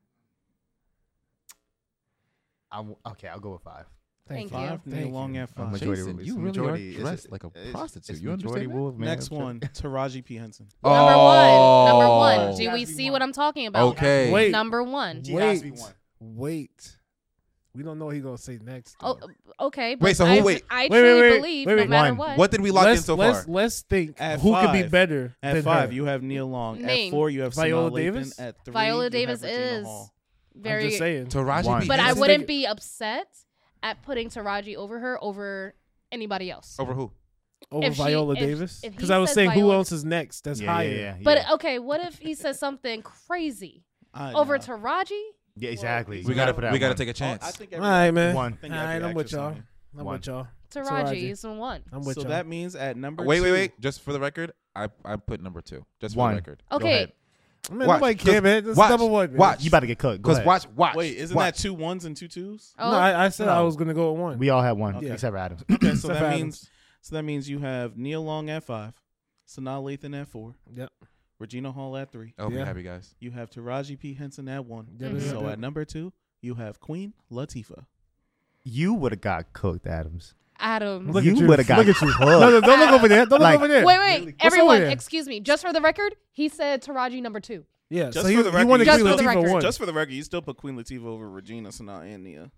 I'm, okay, I'll go with five. Thank you. you. Five. Nia Thank Long you. at Uh, five. majority Jason, rules. you really majority, are it's- dressed like a it's- prostitute. it's You majority understand that? rules, man. Next one. Taraji P Henson. Number one. Number Oh. one. Do She we has to be see one. what I'm talking about? Okay. Wait. Number one. She has to be Wait. one. Wait. We don't know what he's gonna say next. Oh, though. okay. But Wait, so who- I, wait. I Wait, truly wait, wait, believe wait, no wait. matter One. what. What did we lock in let's, so let's, far? Let's think At who could be five. better At than five, her. you have Nia Long. Name. At four, you have Viola Sanaa Lathan. Davis? At three, Viola you have Davis Regina is Hall. I'm very. just saying. Taraji One. P. But I Henson? wouldn't be upset at putting Taraji over her over anybody else. Over who? Over If she- Viola if- Davis. if he Because I was says saying who Viola- else is next? That's Yeah, higher. yeah, yeah. But yeah. okay, what if he says something crazy I over know. Taraji? Yeah, exactly. We You gotta put that we gotta one. take a Oh, chance. I think All every, right, man. One. I think All right, every I'm with actress on y'all. here. I'm One. with y'all. Taraji, Taraji. is in one. I'm with So y'all. that means at number wait, two. wait, wait. Just for the record, I I put number two. Just for One. the record. Go Okay, ahead. Man, Watch. nobody care, man. That's Watch. number one. Man. Watch. You about to get cooked. Go Because ahead. watch, watch. Wait, isn't watch. that two ones and two twos? oh, No, I, I said I No. was gonna go with one. We all have one, Okay. except for Adams. Okay, so Except that for means Adams. so that means you have Nia Long at five, Sanaa Lathan at four, Yep. Regina Hall at three. I hope Yeah. you're happy, guys. You have Taraji P Henson at one. Yep, Mhm. yep, So yep. at number two, you have Queen Latifah. You would have got cooked, Adams. Adam. Look you at you. would have got Look at you. cooked. No, no, don't look over there. Don't Like- look over there. Wait, wait, What's everyone, over there? excuse me. Just for the record, he said Taraji number two. Yeah, Just so he, for the he record, wanted you Just Queen for the Latifah record. one. Just for the record, you still put Queen Latifah over Regina, Sanaa, and Nia.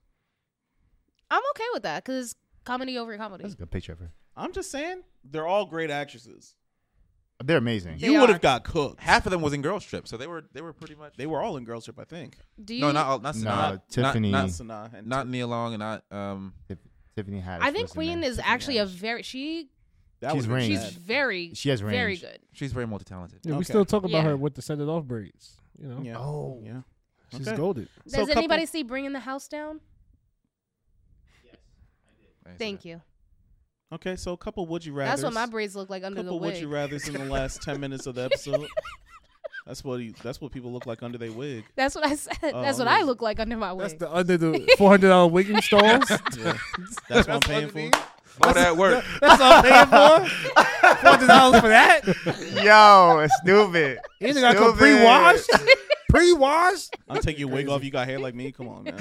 I'm okay with that because comedy over comedy. That's a good picture of her. I'm just saying, they're all great actresses. They're amazing. They You would are. have got cooked. Half of them was in Girls Trip, so they were they were pretty much. They were all in Girls Trip, I think. Do you? no, not all. Not No, Sanaa. Tiffany. Not, Not Sanaa and not, not Nia Long and not um. Tif- Tiffany Haddish. I think was in Queen there. is Tiffany actually a Haddish. very she. That She's would've been range. She's bad. very. She has Very range. good. She's very multi-talented. Yeah, we Okay. still talk about Yeah. her with the set it off braids. You know, Yeah. Oh. yeah. she's Okay. golded. Does So couple- anybody see Bringing the House Down? I see Thank that. you. Okay, so a couple would you rather. That's what my braids look like under the couple would wig. you rather's in the last ten minutes of the episode. That's what he. That's what people look like under their wig. That's what I said. Oh, That's what okay. I look like under my That's wig. the under the four hundred dollar wig installs. Yeah. That's what I'm paying for. All that work. That's all I'm paying for. Four hundred dollars for that. Yo, it's stupid. You ain't got to come Stupid. pre-washed. Pre-washed. I'm taking your wig off. You got hair like me. Come on, man.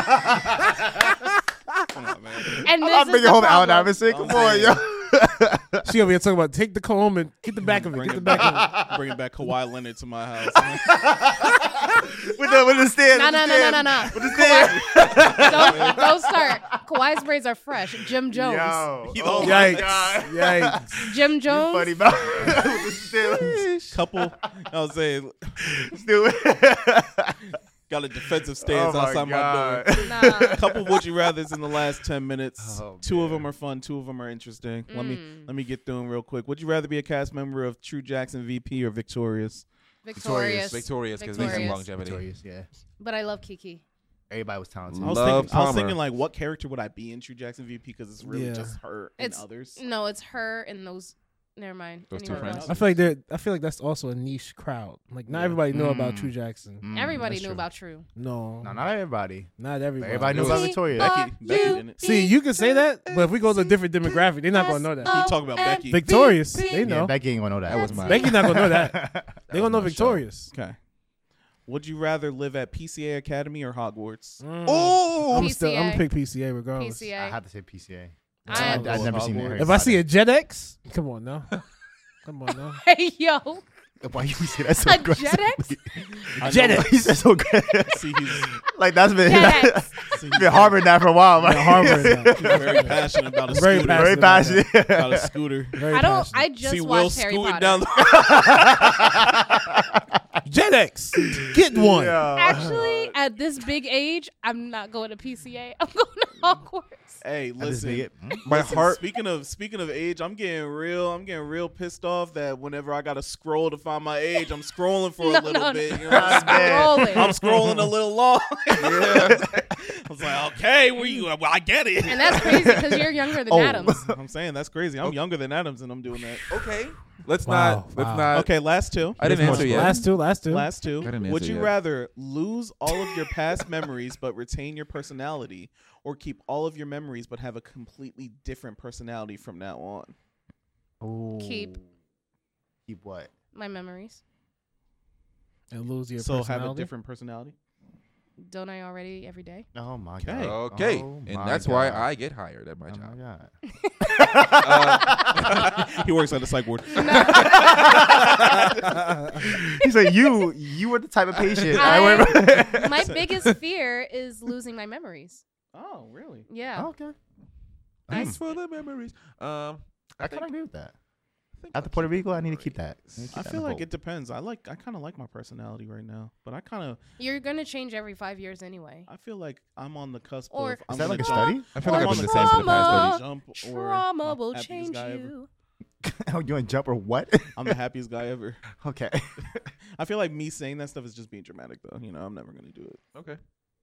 Come on, man. And I'm this not is bringing the home Allen problem. Iverson. Come I'm on, saying. yo. She over here talking about take the comb and get the back of it. Bring Get the it back of back. Bringing back Kawhi Leonard to my house. with the with the stand. No, with no, the no, no, stand, no, no. With the stand. Don't, don't start. Kawhi's braids are fresh. Jim Jones. Yo. Yo, Oh it. my Yikes. God. Yikes. Jim You Jones. funny about with the stand. Couple. I was saying, Stupid. got a defensive stance Oh my outside God. my door. Nah. Couple would you rather's in the last ten minutes. Oh, two of man. them are fun. Two of them are interesting. Let me Mm. let me get through them real quick. Would you rather be a cast member of True Jackson V P or Victorious? Victorious. Victorious, because they have Victorious. longevity. Victorious, yeah. But I love Kiki. Everybody was talented. I was, Love thinking, I was Palmer. thinking like, what character would I be in True Jackson V P? Because it's really Yeah. just her and It's others. no, it's her and those. Never mind. Those two Anywhere friends? else. I feel like they're. I feel like that's also a niche crowd. Like not Yeah. everybody know about Mm. True Jackson. Mm, Everybody that's knew true. about True. No, No, not everybody. not everybody. Everybody knew It about was- Victoria. Becky, Becky didn't. See, you can say that, but if we go to a different demographic, they're not gonna know that. You talking about Becky? Victorious, they Yeah, know. Becky ain't gonna know that. That was my. Becky not gonna know that. That They was gonna know my show. Victorious. Okay. Would you rather live at P C A Academy or Hogwarts? Mm. Oh, I'm still. I'm P C A. gonna pick P C A regardless. P C I A. have to say P C A. I- I've never seen it. Hogwarts. If I see a Jet X, come on now. Come on now. Hey yo, Why you say that so a aggressively? Jet X? I Jet know- X. You said so aggressive. See, he's, Like that's been Jet X. see, been harboring that for a while. Right? Yeah, Harvard. he's very passionate about a Very scooter. passionate. Very passionate. About a scooter. Very I don't. passionate. I just See Will watched Harry scooting Potter. down the. Jet X. Get one. Yeah. Actually, at this big age, I'm not going to P C A. I'm going to Hogwarts. Hey, I just listen. make it- hmm? My Listen, heart. Speaking of speaking of age, I'm getting real. I'm getting real pissed off that whenever I gotta scroll to find my age, I'm scrolling for No, a little no, no. bit. You know what I'm saying? Scrolling. I'm scrolling a little long. yeah. I was like, okay, where you? Well, I get it. And that's crazy because you're younger than Oh. Adams. I'm saying that's crazy. I'm younger than Adams, and I'm doing that. Okay. Let's Wow, not. Let's wow. not. Okay, last two. I didn't answer yet. Last two. Last two. Last two. I didn't Would answer you yet. rather lose all of your past memories but retain your personality, or keep all of your memories but have a completely different personality from now on? Ooh. Keep. Keep what? My memories. And lose your So have a personality. different personality. Don't I already every day? Oh my Okay. god. Okay. Oh and my that's why God. I get hired at my Oh job. my god. He works at the psych ward. He's like you. You were the type of patient. I- I remember. My biggest fear is losing my memories. Oh, really? Yeah. Okay. Thanks for the memories. Um, I kind of agree with that. I think After I'll Puerto keep Rico, I need to keep memories. that. I need to keep I that feel in the like vault. it depends. I like. I kind of like my personality right now, but I kind of. You're gonna change every five years anyway. I feel like I'm on the cusp Or- of. Is I'm that gonna like a jump- study? I feel like I'm I've on been the the same for the past Trauma. thirty. Jump or Trauma I'm will happiest change guy ever. you. Oh, you want to jump or what? I'm the happiest guy ever. Okay. I feel like me saying that stuff is just being dramatic, though. You know, I'm never gonna do it. Okay.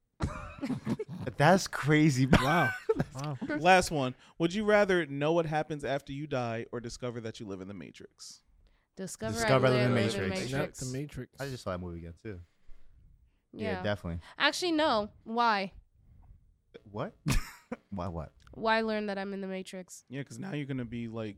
That's crazy. Wow. Wow. Last one. Would you rather know what happens after you die or discover that you live in the Matrix? Discover, Discover I the live in Matrix. the Not Matrix. the Matrix. I just saw that movie again too. Yeah. Yeah, definitely. Actually, no. Why? What? Why? What? Why learn that I'm in the Matrix? Yeah, because now you're gonna be like,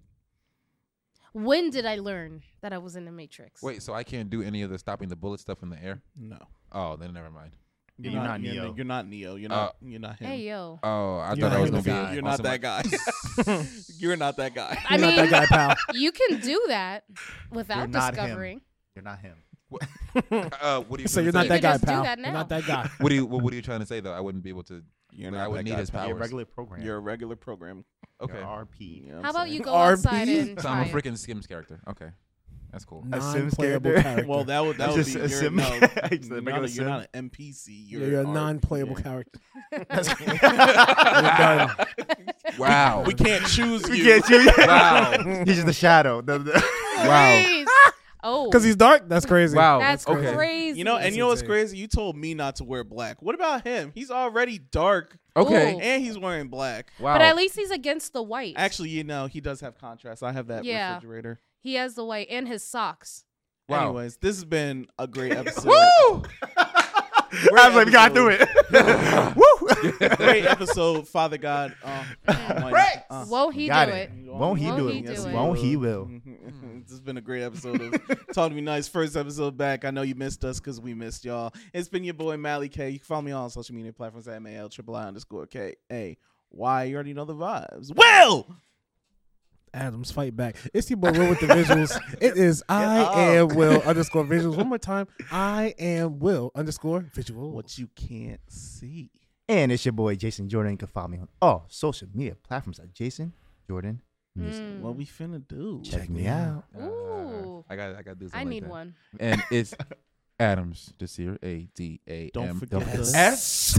When did I learn that I was in the Matrix? Wait, so I can't do any of the stopping the bullet stuff in the air? no, Oh, then never mind. You're not you're, Neo. You're not Neo. You're not. you're not him. Hey yo. Oh, I You're thought I was not gonna the be. guy. You're on not some- that guy. You're not that guy. I You're mean, not that guy, pal. you can do that without You're not him. discovering. You're not him. Uh, what are you? So you're trying not to that say? could guy, just do pal. that You're now. not that guy. What are you? What, what are you trying to say though? I wouldn't be able to. You're I not would that need guy, his pal. You're a powers. regular program. You're a regular program. Okay. You're R P. You know what How I'm about saying? you go R P? outside and So try I'm a it? freaking Skims character. Okay, that's cool. A Sims Non-playable character? character. Well, that would that That's would just be a you're, sim. no, Just a you're, regular not a, you're sim. not an N P C. You're, Yeah, you're a R- non-playable yeah. character. That's You're done. Wow. We can't choose you. You can't choose. Wow. He's just the shadow. The- the- Wow. Please. Oh, Because he's dark? That's crazy. Wow. that's okay. crazy. You know, and That's you know what's insane. crazy? You told me not to wear black. What about him? He's already dark, Okay. Ooh. and he's wearing black. Wow. But at least he's against the white. Actually, you know, he does have contrast. I have that Yeah. refrigerator. He has the white and his socks. Wow. Anyways, this has been a great episode. Woo! I was like, we got through it. Woo! Great episode, Father God. Uh, Almighty. Uh, Won't he Got do it. it? Won't he Won't do he it? do Yes, it? Won't he will. This has been a great episode of Talk to Me Nice. First episode back. I know you missed us because we missed y'all. It's been your boy Mally K. You can follow me on social media platforms at M A L triple I underscore K A Y. You already know the vibes. Will! Adams, fight back. It's your boy Will with the visuals. It is I am Will underscore visuals. One more time. I am Will underscore visuals. What you can't see. And it's your boy Jason Jordan. You can follow me on all social media platforms at Jason Jordan Music. Mm. What we finna do? Check me out. Ooh. I got I got to do something I like need that. one. And it's Adams Desir, A D A Don't M forget double the- S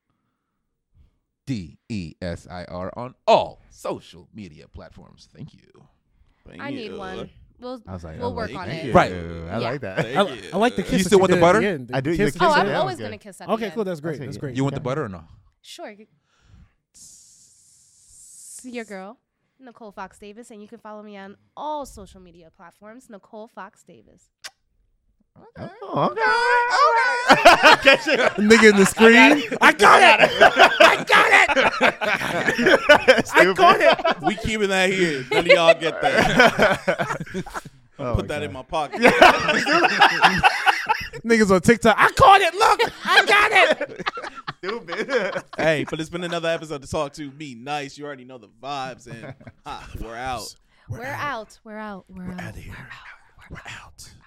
D E S I R on all social media platforms. Thank you. Thank I need you. one. We'll I was like, we'll I work like on that. it. Right. I Yeah. like that. Thank I, you. I like the kiss. You that still want the did at butter? end. I do. Kiss You that kiss Oh, you I'm did. Yeah, always okay. gonna kiss at Okay, the cool. end. That's great. Okay, That's yeah. great. You want the Yeah. butter or no? Sure. Your girl, Nicole Fox Davis, and you can follow me on all social media platforms, Nicole Fox Davis. Oh, okay. Okay. shit. Nigga in the screen. I got it. I got it. I got it. We keeping that here. None of y'all get that. Oh, Put that God. in my pocket. Niggas on TikTok. I caught it. Look, I got it. Stupid. Hey, but it's been another episode to Talk to Me Nice. You already know the vibes, and ha, we're out. We're out. We're out. We're out. Out of here. We're out. We're out.